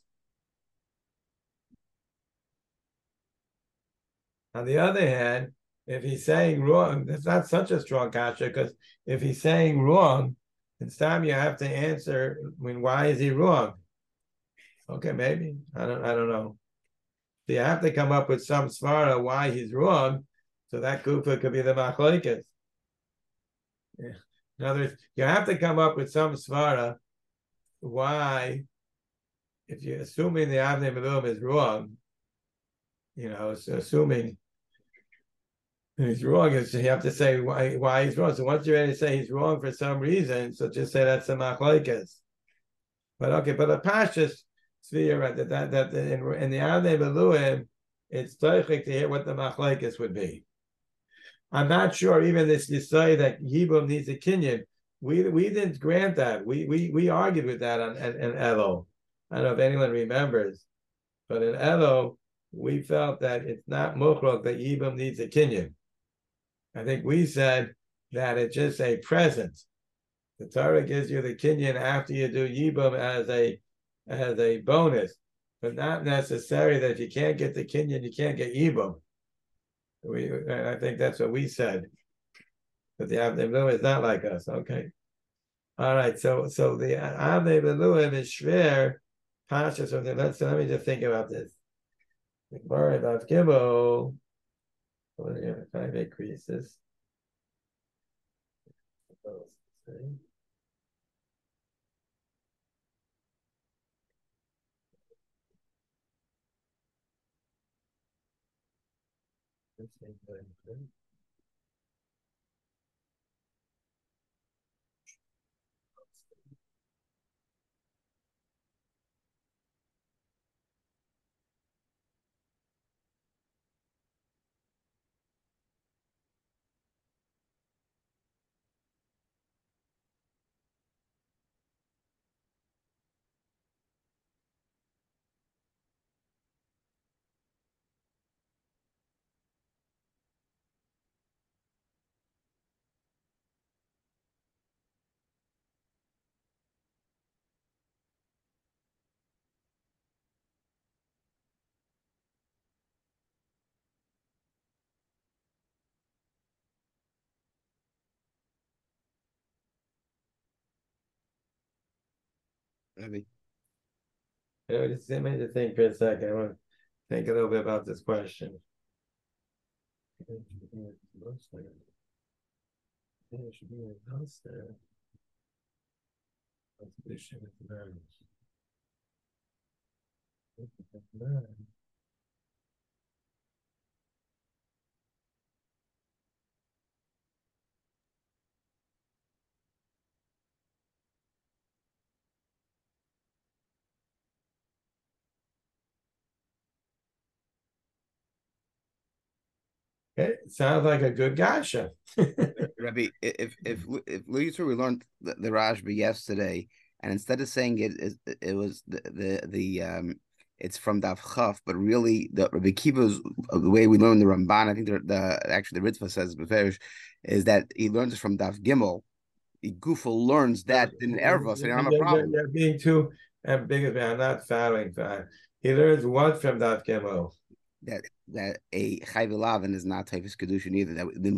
On the other hand, if he's saying wrong, that's not such a strong kasha, because if he's saying wrong, it's time you have to answer, why is he wrong? Okay, maybe. I don't know. So you have to come up with some svara why he's wrong, so that kufa could be the machlekes. Yeah. In other words, you have to come up with some svara why, if you're assuming the Avnei Meluim is wrong, so assuming he's wrong, you have to say why he's wrong. So once you're ready to say he's wrong for some reason, so just say that's the machlekes. But the pashtus sphere, right, that in the Avnei Meluim, it's teichik to hear what the machlekes would be. I'm not sure even this you say that Yibum needs a kinyan. We didn't grant that. We argued with that in Elo. I don't know if anyone remembers, but in Elo, we felt that it's not mukhrok that Yibum needs a kinyan. I think we said that it's just a present. The Torah gives you the kinyan after you do Yibum as a bonus. but not necessary that if you can't get the Kenyan, you can't get Yibum. I think that's what we said. But the Avnei Meluim is not like us. Okay. All right. So the Avnei Meluim is Shver Pasha. So let me just think about this. The Gemara about Gimel. 5 increases. Maybe. Just let me just think for a second. I want to think a little bit about this question. Okay, it sounds like a good gasha. Rabbi, if we learned the Rashba yesterday, and instead of saying it was the it's from Daf Chaf, but really the Rabbi Kiva's the way we learn the Ramban, I think actually the Ritva says Beferish, is that he learns it from Daf Gimel. Gufel learns that in Erva, so they don't have a problem. You're being too ambiguous. I'm not following. He learns what from Daf Gimel? That a Chayv Lavin is not Taifus Kedushin either. That the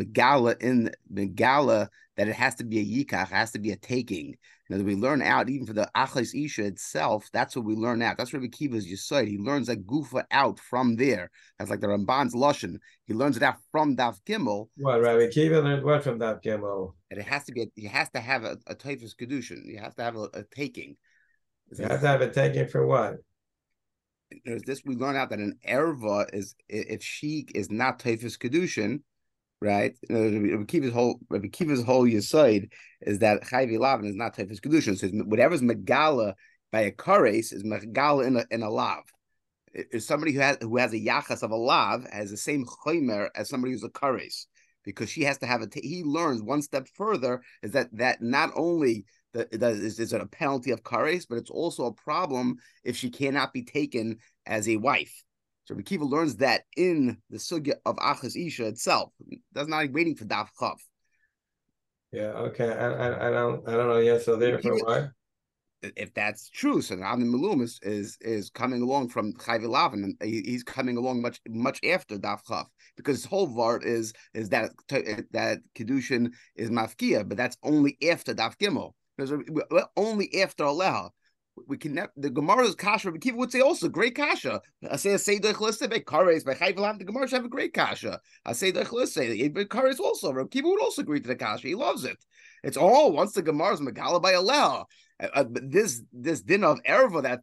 Megala that it has to be a Yikach, has to be a taking. Now that we learn out even for the Achles Isha itself, that's what we learn out. That's Rabbi Kiva's Yesod. He learns that Gufa out from there. That's like the Ramban's Lashon. He learns it out from Daf Gimel. What Rabbi Kiva learned what from Daf Gimel? And it has to be. He has to have a Taifus Kedushin. You have to have a taking. You have to have a taking for what? There's this we learn out that an erva is if she is not Taifus Kedushin, right? Rabbi Kiva's whole Yesod is that Chayv Lavin is not Taifus Kedushin. So whatever's Megala by a kares is Megala in a lav. Is somebody who has a yachas of a lav has the same chaymer as somebody who's a kares, because she has to have he learns one step further is that not only is it a penalty of kares, but it's also a problem if she cannot be taken as a wife. So Rabbi Kiva learns that in the sugya of Achas Isha itself. That's not waiting for Daf Chav. Yeah, okay. I don't know. Yeah, so therefore what? If that's true, so now the Meluim is coming along from Chayv Lavin, and he's coming along much after Daf Chav, because his whole vart is that Kedushin is mafkia, but that's only after Daf Gimel. Only after Aleha. We can the Gemara's kasha. Rabbi Kiva would say also great kasha. I say Kares by Chayv Lavin. The Gemara should have a great kasha. I say Kares also. Rabbi Kiva would also agree to the kasha. He loves it. It's all once the Gemara's Megala by Aleha. This din of erva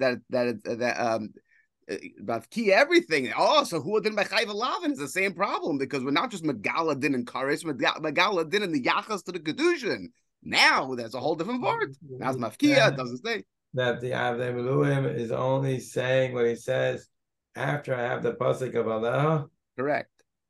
that about key everything. Oh, so who din by Chayv Lavin is the same problem, because we're not just Megala din and Kares, Megala din in the yachas to the kedushin. Now that's a whole different part. Now it's mafkia, it doesn't say that the Avnei Meluim is only saying what he says after I have the pasuk of Aleha. Correct.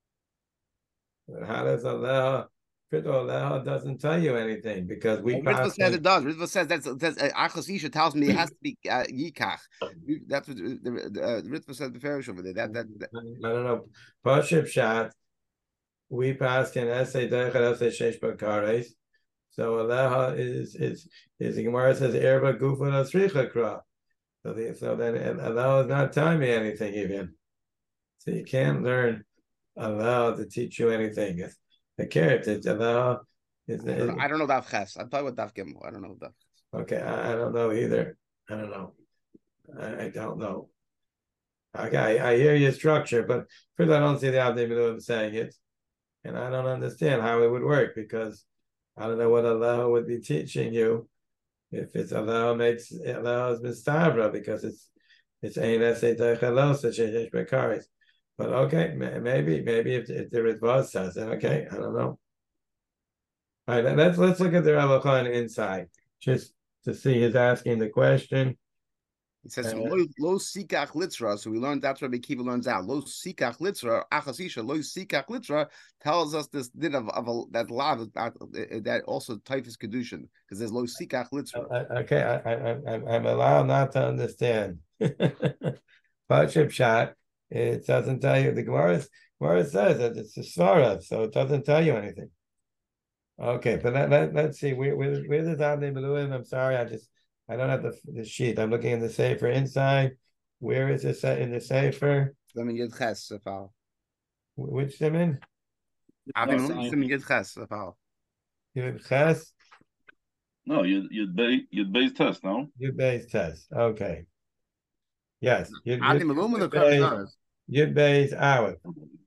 How does Aleha? Aleha doesn't tell you anything, because Ritva says it does. Ritva says that's Achos Isha tells me it has to be Yikach. That's what the Ritva says the Farish over there. That I don't know. Pashib Shat. We pass in essay Dechad essay Sheish Bakares. So Aleha is the Gemara says Erba Gufa Asricha Kra. So then Allah is not telling me anything even. So you can't learn Allah to teach you anything. It's the character. Allah is. I don't know Daf Ches. I'm talking about Daf Gimel. I don't know Daf Ches. Okay, I don't know either. I don't know. I don't know. Okay, I hear your structure, but first I don't see the Avnei Miluim saying it, and I don't understand how it would work because I don't know what Allah would be teaching you if it's Allah makes Allah is mistavra because it's ein esei teichelos sheyesh bekaris. But okay, maybe if the Ritva says it, okay, I don't know. All right, let's look at the Rav Khan inside just to see he's asking the question. He says lo sikach litzra. So we learned that's what Rabbi Kiva learns out. Lo sikach litzra achasisha lo sikach litzra tells us this din of that lav that also typhus kedushin because there's lo sikach litzra. Okay, I'm allowed not to understand. Pachip shot. It doesn't tell you. The Gemara says that it's a svara, so it doesn't tell you anything. Okay, but let's see. Where does Avnei Miluim? I'm sorry, I don't have the sheet. I'm looking in the Sefer inside. Where is it in the Sefer? Siman Yud Ches. Which Siman? Avnei Miluim Siman Yud Ches. Yud Ches? No, Yud Beis Test, no? Yud Beis Test. Okay. Yes. Avnei Miluim the Kavazaras. Yud Beis Aleph.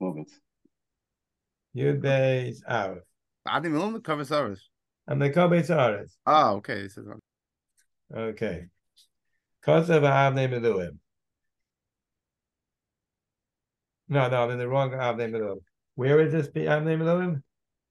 Yud Beis Aleph. Avnei Miluim the Kavazaras. I'm the Beis Aretz. Oh, okay. Okay. Kosev Avnei Miluim. No, I'm in the wrong Avnei Miluim. Where is this Avnei Miluim?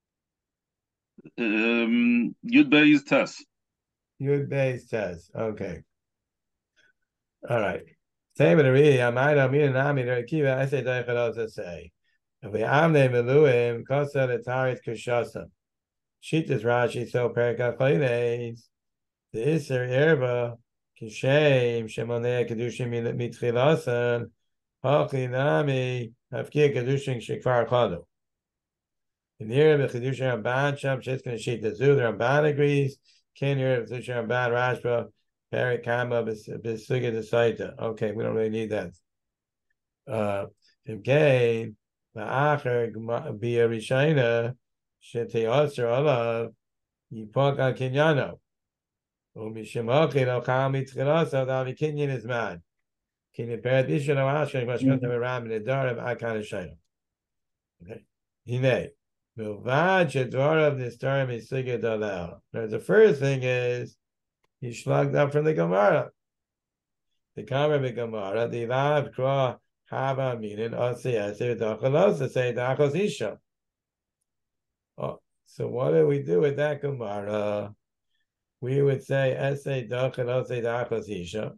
Yud Beis Test. Yud Beis Test. Okay. All right. Say but really, I might have been Nami Kiva. I say Daichalos say. If we Avnei Miluim, Kosev the Tarit Kushasam. Shitas Rashi so Perikach the Isser Yerba Kishem Shemoneh Kedushim Mitchilasan Hachli Nami Hafkir Kedushim Shekvar Chadu. In the Yerba Kedushim Ramban Sham Sheskin Shit the Zu the Ramban agrees. Ken Yerba Kedushim Ramban Rashba Perik Kama Bisuga the Saita. Okay, we don't really need that. Again, the Acher Bia Rishina Shete Osir Olav Yipok Al Kinyano. Kinyan is mad. Kinyan Pered Isha no Asher Mashkot Ram in the Darab Akan Shayim. Okay. Hine. Milvad Shadwarav Nistarim is Sigurd Dalal. Now the first thing is he slugged up from the Gemara. The Kamar Gemara, the Lav Kra Hava Minin Osi Asir Dachalos say Dachos Isha. Oh, so what do we do with that Gemara? We would say Esei Doch and Osei Dachos Isha.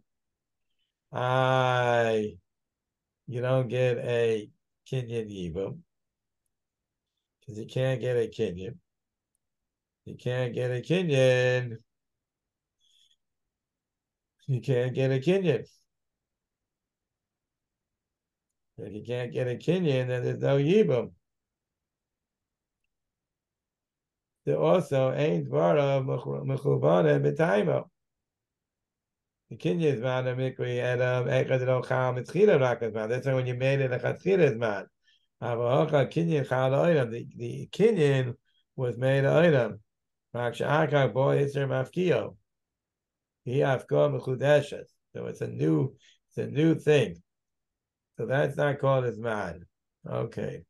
You don't get a Kinyan Yibum because you can't get a Kinyan. You can't get a Kinyan. You can't get a Kinyan. If you can't get a Kinyan, then there's no Yibum. There also ain't Vara Mechuvana B'Taimo. The Kinyan is man a mikri Adam Echad Lo Chal Mitzchila Rakas man. That's why when you made it a Chatzchila is man. Avahocha Kinyan Chal Oidam. The Kinyan was made Oidam. Raksha'akak Bo Yisr Mafkio. He Afko Mechudeshes. So it's a new thing. So that's not called as man. Okay.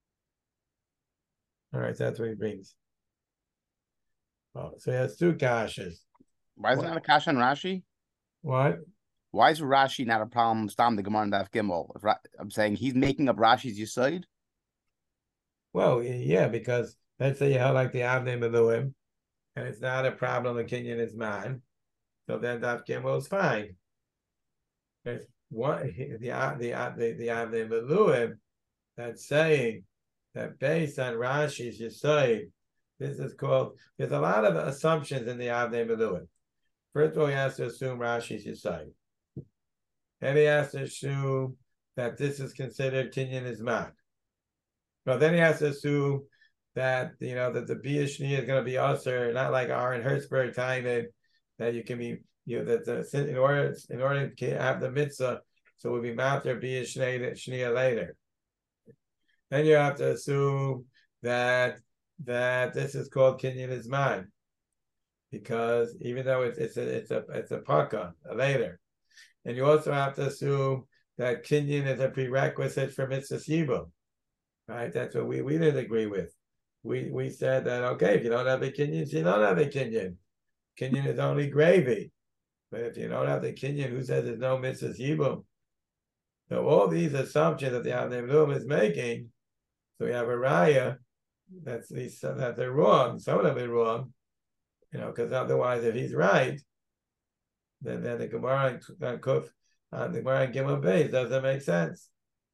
All right, that's what he brings. Oh, so he has two kashas. Why is it not a kasha on Rashi? What? Why is Rashi not a problem? Stam the Gemara and Daf Gimel. I'm saying he's making up Rashi's Yesod. Well, yeah, because let's say you have like the Avnei Miluim, and it's not a problem. The Kinyan is man, so then Daf Gimel is fine. There's one the Avnei Miluim that's saying that based on Rashi's Yesod. This is called, there's a lot of assumptions in the Avnei Miluim. First of all, he has to assume Rashi's Yesod. Then he has to assume that this is considered Kinyan is man. Well, then he has to assume that, that the Bia Shni is going to be usher, not like Aaron Hertzberg time that you can be in order to have the mitzvah, so we'll be matter be a shnia later. Then you have to assume that this is called kinyan izman, because even though it's a paka later, and you also have to assume that kinyan is a prerequisite for mitzvah yibum, right? That's what we didn't agree with. We said that okay, if you don't have the kinyan, you don't have the kinyan. Kinyan is only gravy, but if you don't have the kinyan, who says there's no mitzvah yibum? So all these assumptions that the Avnei Melum is making, so we have a raya that they're wrong. Some of them are wrong, because otherwise, if he's right, then the Gemara and Kuf, the Gemara and Gimel Beis doesn't make sense.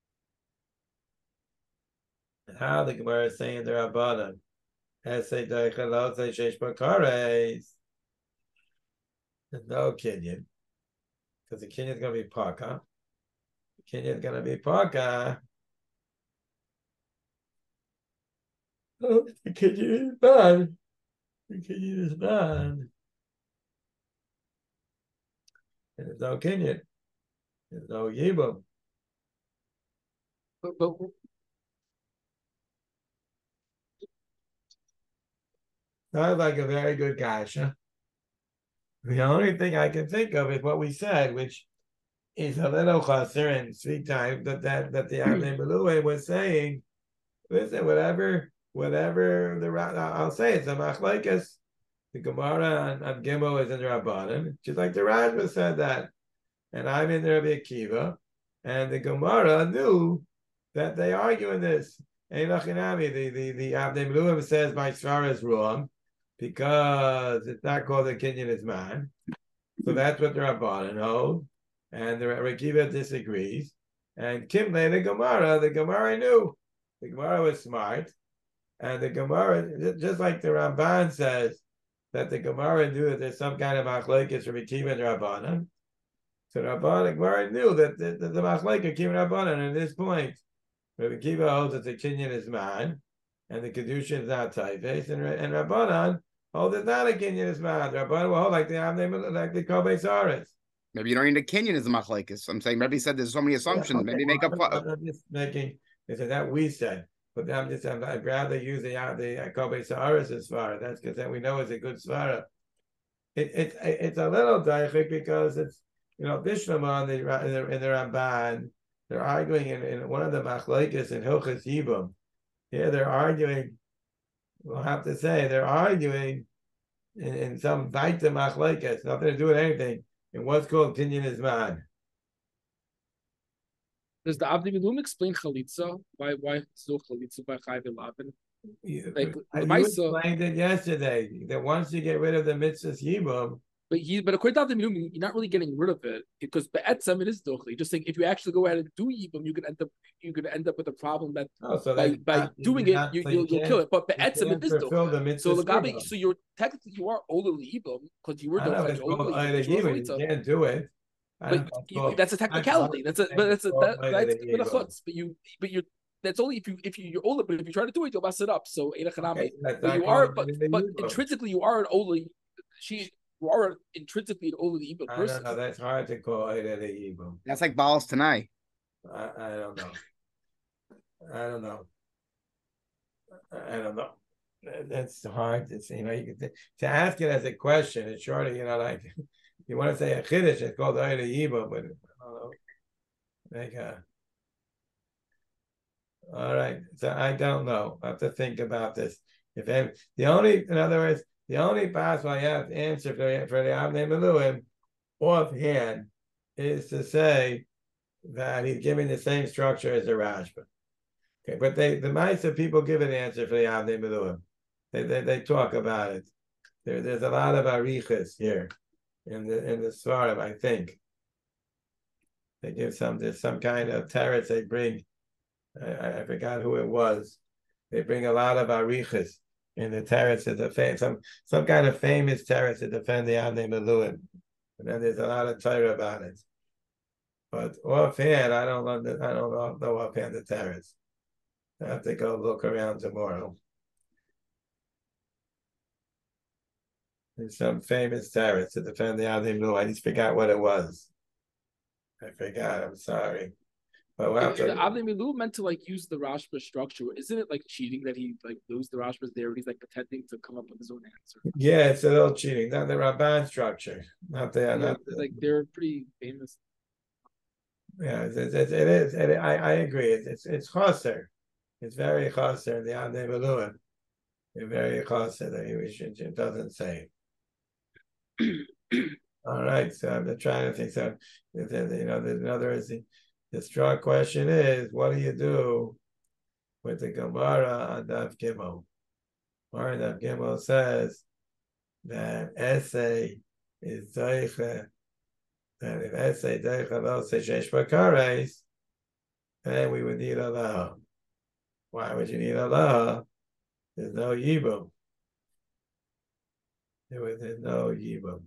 And how the Gemara is saying the Rabbanan, Esei Deichelot Sheish Bakares, there's no kinyan, because the kinyan is going to be paka. The kinyan is going to be paka. Oh, the kinyan is bad. The kinyan is bad. And there's no kinyan. There's no yibum. But Sounds like a very good kasha. The only thing I can think of is what we said, which is a little chaser and sweet time that the Avnei Melum was saying. Listen, whatever I'll say it's a machlekes. The Gemara on Gimel is in the Rabbanan, just like the Rashba said that, and I'm in the Rabbi Akiva, and the Gemara knew that they argue in this. The Avnei Melum says my svara is wrong because it's not called a kinyan izman, so that's what the Rabbanan hold, and the Rabbi Akiva disagrees. And Kimle the Gemara knew. The Gemara was smart, and the Gemara, just like the Ramban says, that the Gemara knew that there's some kind of machlekes from Akiva and Rabbanan. So the Gemara knew that the machlekes Akiva and Rabbanan at this point. Rabbi Akiva holds that the kinyan is man, and the kedusha is not typhus, and Rabbanan holds that not a kinyan is man. Rabbanan will hold like the Kobei Saris. Maybe you don't need a kinyan as a machlekes. I'm saying Rebbe said there's so many assumptions. Yeah, okay. Maybe make up. I'm just making. This is that we said. But I'd rather use the Kobei Saris as svara. That's because then we know it's a good svara. It's a little daichik because it's Bishlama in the Ramban, they're arguing in one of the machlekes in Hilchos Yibum. Here they're arguing. We'll have to say they're arguing in some vaita machlekes, nothing to do with anything. In what's called kinyan izman. Does the Avnei Melum explain chalitza? Why so chalitza by Chai V'Lavin? You explained it yesterday that once you get rid of the mitzvah yibum, but according to Avnei Melum, you're not really getting rid of it because be'etzem it is dochli. Just saying, if you actually go ahead and do yibum, you could end up with a problem that by doing it you'll kill it. But be'etzem it is dochli. So you're technically you are older yibum because you were dochli. You can't do it. But that's a technicality. That's a chutz. But you're that's only if you're older. But if you try to do it, you'll mess it up. So but you are, but intrinsically you are an older. You are intrinsically an older Yibum person. I don't know. That's hard to call it a Yibum. That's like Baals tonight. I don't know. I don't know. That's hard. It's you can to ask it as a question. It's surely like. You want to say a chiddush? It's called the Yibum, but I don't know. All right, so I don't know. I have to think about this. In other words, the only possible I have to answer for the Avnei Melum offhand is to say that he's giving the same structure as the Rashba. Okay, but the Ma'aser people give an answer for the Avnei Melum. They talk about it. There's a lot of arichas here. In the Svarim, I think they give there's some kind of teretz they bring. I forgot who it was. They bring a lot of arichas in the teretz to some kind of famous teretz to defend the Avnei Melum, and then there's a lot of Torah about it. But offhand, I don't know offhand the teretz. I have to go look around tomorrow. in some famous terrorist to defend the Avnei Milu. I just forgot what it was. I forgot. I'm sorry. But we'll the Avnei Milu meant to like use the Rashba structure. Isn't it like cheating that he like knows the Rashba's there and he's like pretending to come up with his own answer? Yeah, it's a little cheating. Not the Ramban structure. Not the. Yeah, not like they're pretty famous. Yeah, it is. I agree. It's chaser. It's very chaser. The Avnei Milu. It's very chaser that it doesn't say. All right, so I'm trying to think. So, in other words, the strong question is, what do you do with the Gemara on Daf Gimel? Gemara on Daf Gimel says that essay is doicha, that if essay doicha lo se shesh bakares, then we would need Allah. Why would you need Allah? There's no yibum. There's no yibum.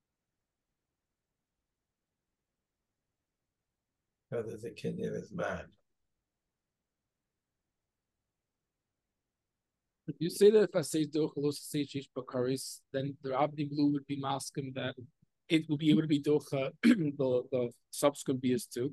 There's a kinyan is mad. If you say that if I say docha say shesh bakaris, then the Avnei Milu would be masking that it will be able to be docha the subsequent bias too.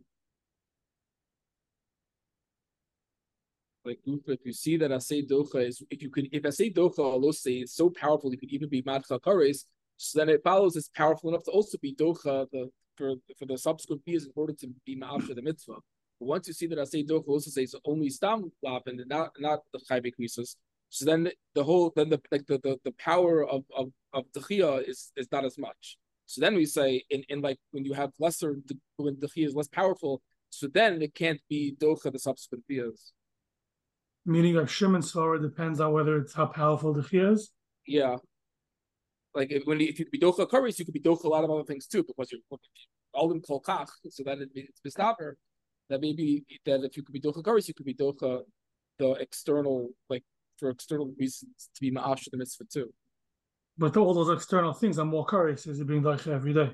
Like if you see that I say docha is if I say docha lo say it's so powerful it could even be madcha kares, so then it follows it's powerful enough to also be docha for the subsequent bias in order to be ma'after the mitzvah. But once you see that I say docha also says only stam lap and not the chayvik mitzvahs, so then the power of dechia is not as much. So then we say in like when you have lesser when dechia is less powerful, so then it can't be docha the subsequent bias. Meaning of Shimon's Svara depends on whether it's how powerful the Chia is. Yeah. Like if you could be docha kares, you could be docha a lot of other things too, because you're all in kol kach, so that it's mistaver. That maybe that if you could be docha kares, you could be docha the external, like for external reasons to be ma'ash the mitzvah too. But all those external things are more kares as you're being docha every day.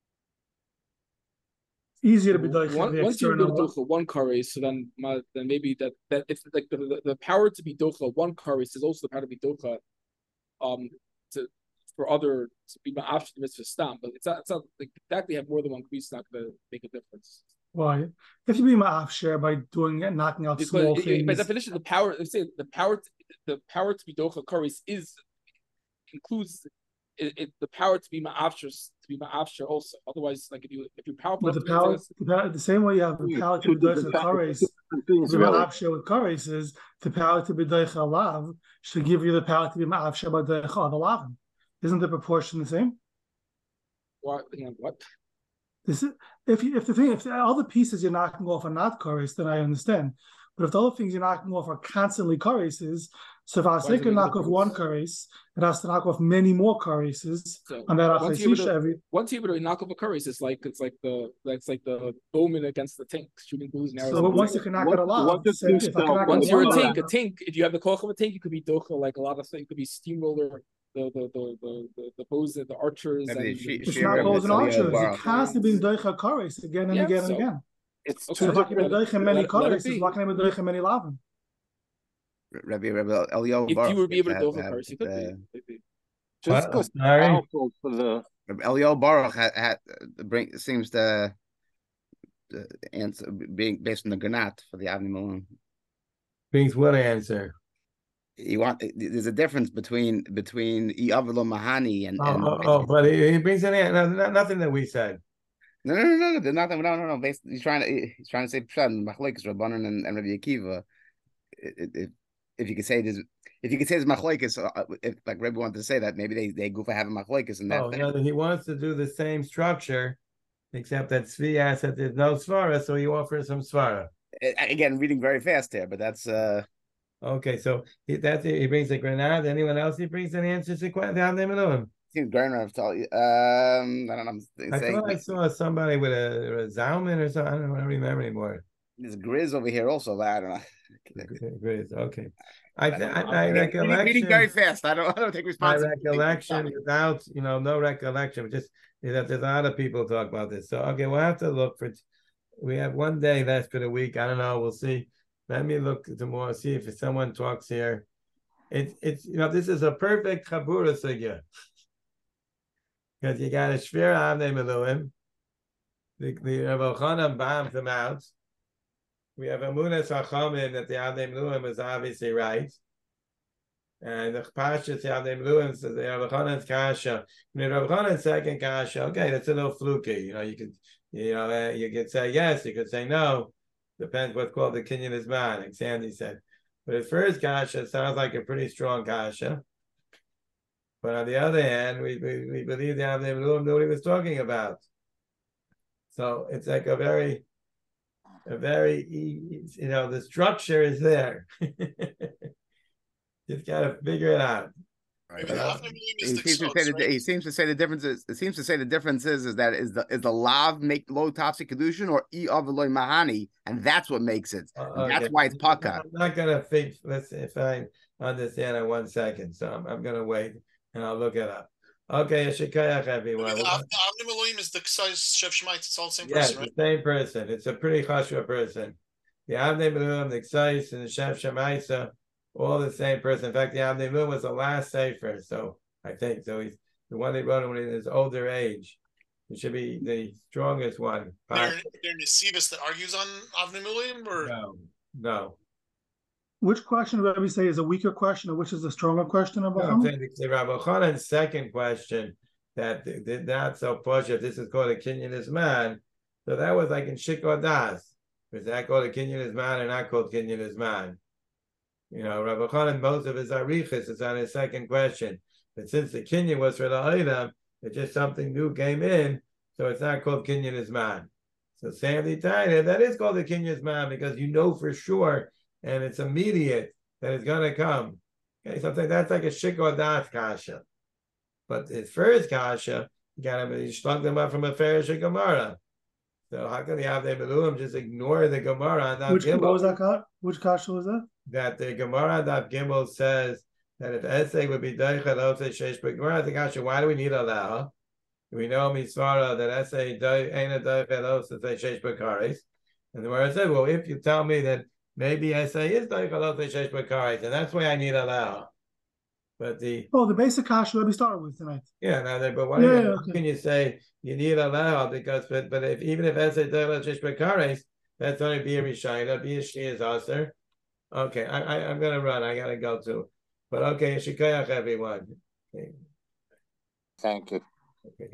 Easier to be docha the once external. Once you do docha one kares, so then maybe that if like the power to be docha one kares is also the power to be docha for other to be ma'ash the mitzvah stam, but it's not like exactly have more than one crease not going to make a difference. Why? If you be ma'afsher by doing it, knocking out small things. By definition, the power. Let's say the power to be docha kares includes the power to be ma'afsher also. Otherwise, like if you're powerful, but the same way you have the power to be docha kares, the ma'afsher with kares is the power to be docha lav should give you the power to be ma'afsher by docha the lav. Isn't the proportion the same? What? This is, if the other pieces you're knocking off are not kares, then I understand. But if the other things you're knocking off are constantly kareses, so if I say can knock off one kares, it has to knock off many more kareses. So and that once you're able to knock off a kares, it's like the bowman against the tank shooting blues and arrows. So once you can knock it a lot, once you're a tank, if you have the koch of a tank, you could be docha like a lot of things. You could be steamroller. The bows, the archers, it's not bows and archers. It has to be doicha kares again and again and again. It's so if I can be doicha many kares, it's not going to be doicha many lavin. Rabbi Eliyahu Baruch. If you were be able to doicha kares, you could be. Just because powerful for the Eliyahu Baruch seems to answer being based on the Granat for the Avnei Milu. Brings what answer? There's a difference between Iyavlo Mahani and but he brings in nothing that we said. No. There's nothing. No. Basically, he's trying to say Pshat Machlekes Rabbanan and Rabbi Akiva. If you could say this, Machlekes, if like Rabbi wanted to say that, maybe they go for having Machlekes and that. Oh no, he wants to do the same structure, except that Tzvi asked that there's no svara, so he offers some svara. Again, reading very fast here, but that's. Okay, so he brings a granada. Anyone else he brings any answers to the Avnei Milu? Seems Garner tell you. I don't know. I thought I saw somebody with a Zalman or something. I don't remember anymore. There's Grizz over here also. I don't know. Grizz, okay. I recollection. Reading very fast. I don't take responsibility. My recollection without no recollection. Just there's a lot of people talk about this. So okay, we'll have to look for. We have one day left for the week. I don't know. We'll see. Let me look tomorrow, see if someone talks here. It's this is a perfect Chabura sugya. because you got a Shvir Avnei Miluim. The Rav Elchanan bombs them out. We have Amunas Hachamim that the Avnei Miluim is obviously right. And the Pashas Avnei Miluim says the Rav Elchanan's kasha. The Rav Elchanan's second kasha, okay, that's a little fluky. You could say yes, you could say no. Depends what's called the Kinyan Isman, like Sandy said. But his first kasha sounds like a pretty strong kasha. But on the other hand, we believe the Avnei Miluim knew what he was talking about. So it's like a very, the structure is there. You've got to figure it out. Right. He seems to say the difference is. It seems to say the difference is that is the lav make low topsy kedushin or e of loy mahani, and that's what makes it. And that's why it's paka. I'm not gonna think. Let's see if I understand in 1 second. So I'm gonna wait and I'll look it up. Okay, Shikayach, everyone. Avnei Miluim is the Shef Shemaitz. It's all the same person, yes, right? The same person. It's a pretty chashua person. The Avnei Miluim, the Ksais, and the Shef Shemaitz, all the same person. In fact, the Avnei Miluim was the last sefer, so I think so. He's the one they wrote when in his older age. It should be the strongest one. There Nesivus that argues on Avnei Miluim, or no. Which question would we say is a weaker question, or which is a stronger question about him? The Rav Elchanan's second question that did not so push if this is called a Kinyan Isman. So that was like in Shikor Das. Was that called a Kinyan Isman or not called Kinyan Isman? Rav Elchanan, most of his arichas is on his second question. But since the Kinyan was for the item, it's just something new came in, so it's not called Kinyan Isman. So Sandy Taina, that is called the Kinyan Isman because you know for sure and it's immediate that it's going to come. Okay, something that's like a Shikor Das kasha. But his first kasha, you got to slug them up from a Farish Gemara. So how can the Avnei Miluim just ignore the Gemara? Which kasha was that? That the Gemara Daf Gimel says that if essay would be Deichel Osei Sheish Gemara, the kasha, why do we need Allah? We know Misvara that essay ain't a Deichel Osei Sheish Bekaris. And the Gemara said, well, if you tell me that maybe essay is Deichel Osei Sheish Bekaris, and that's why I need Allah. But the basic kasha that we started with tonight. Yeah, but what can you say you need Allah because but even if essay Deichel Sheish Bekaris, that's only be a Rishayna, be a Shia Zaser. Okay, I'm gonna run. I gotta go too. But okay, Shikayach, everyone. Okay. Thank you. Okay.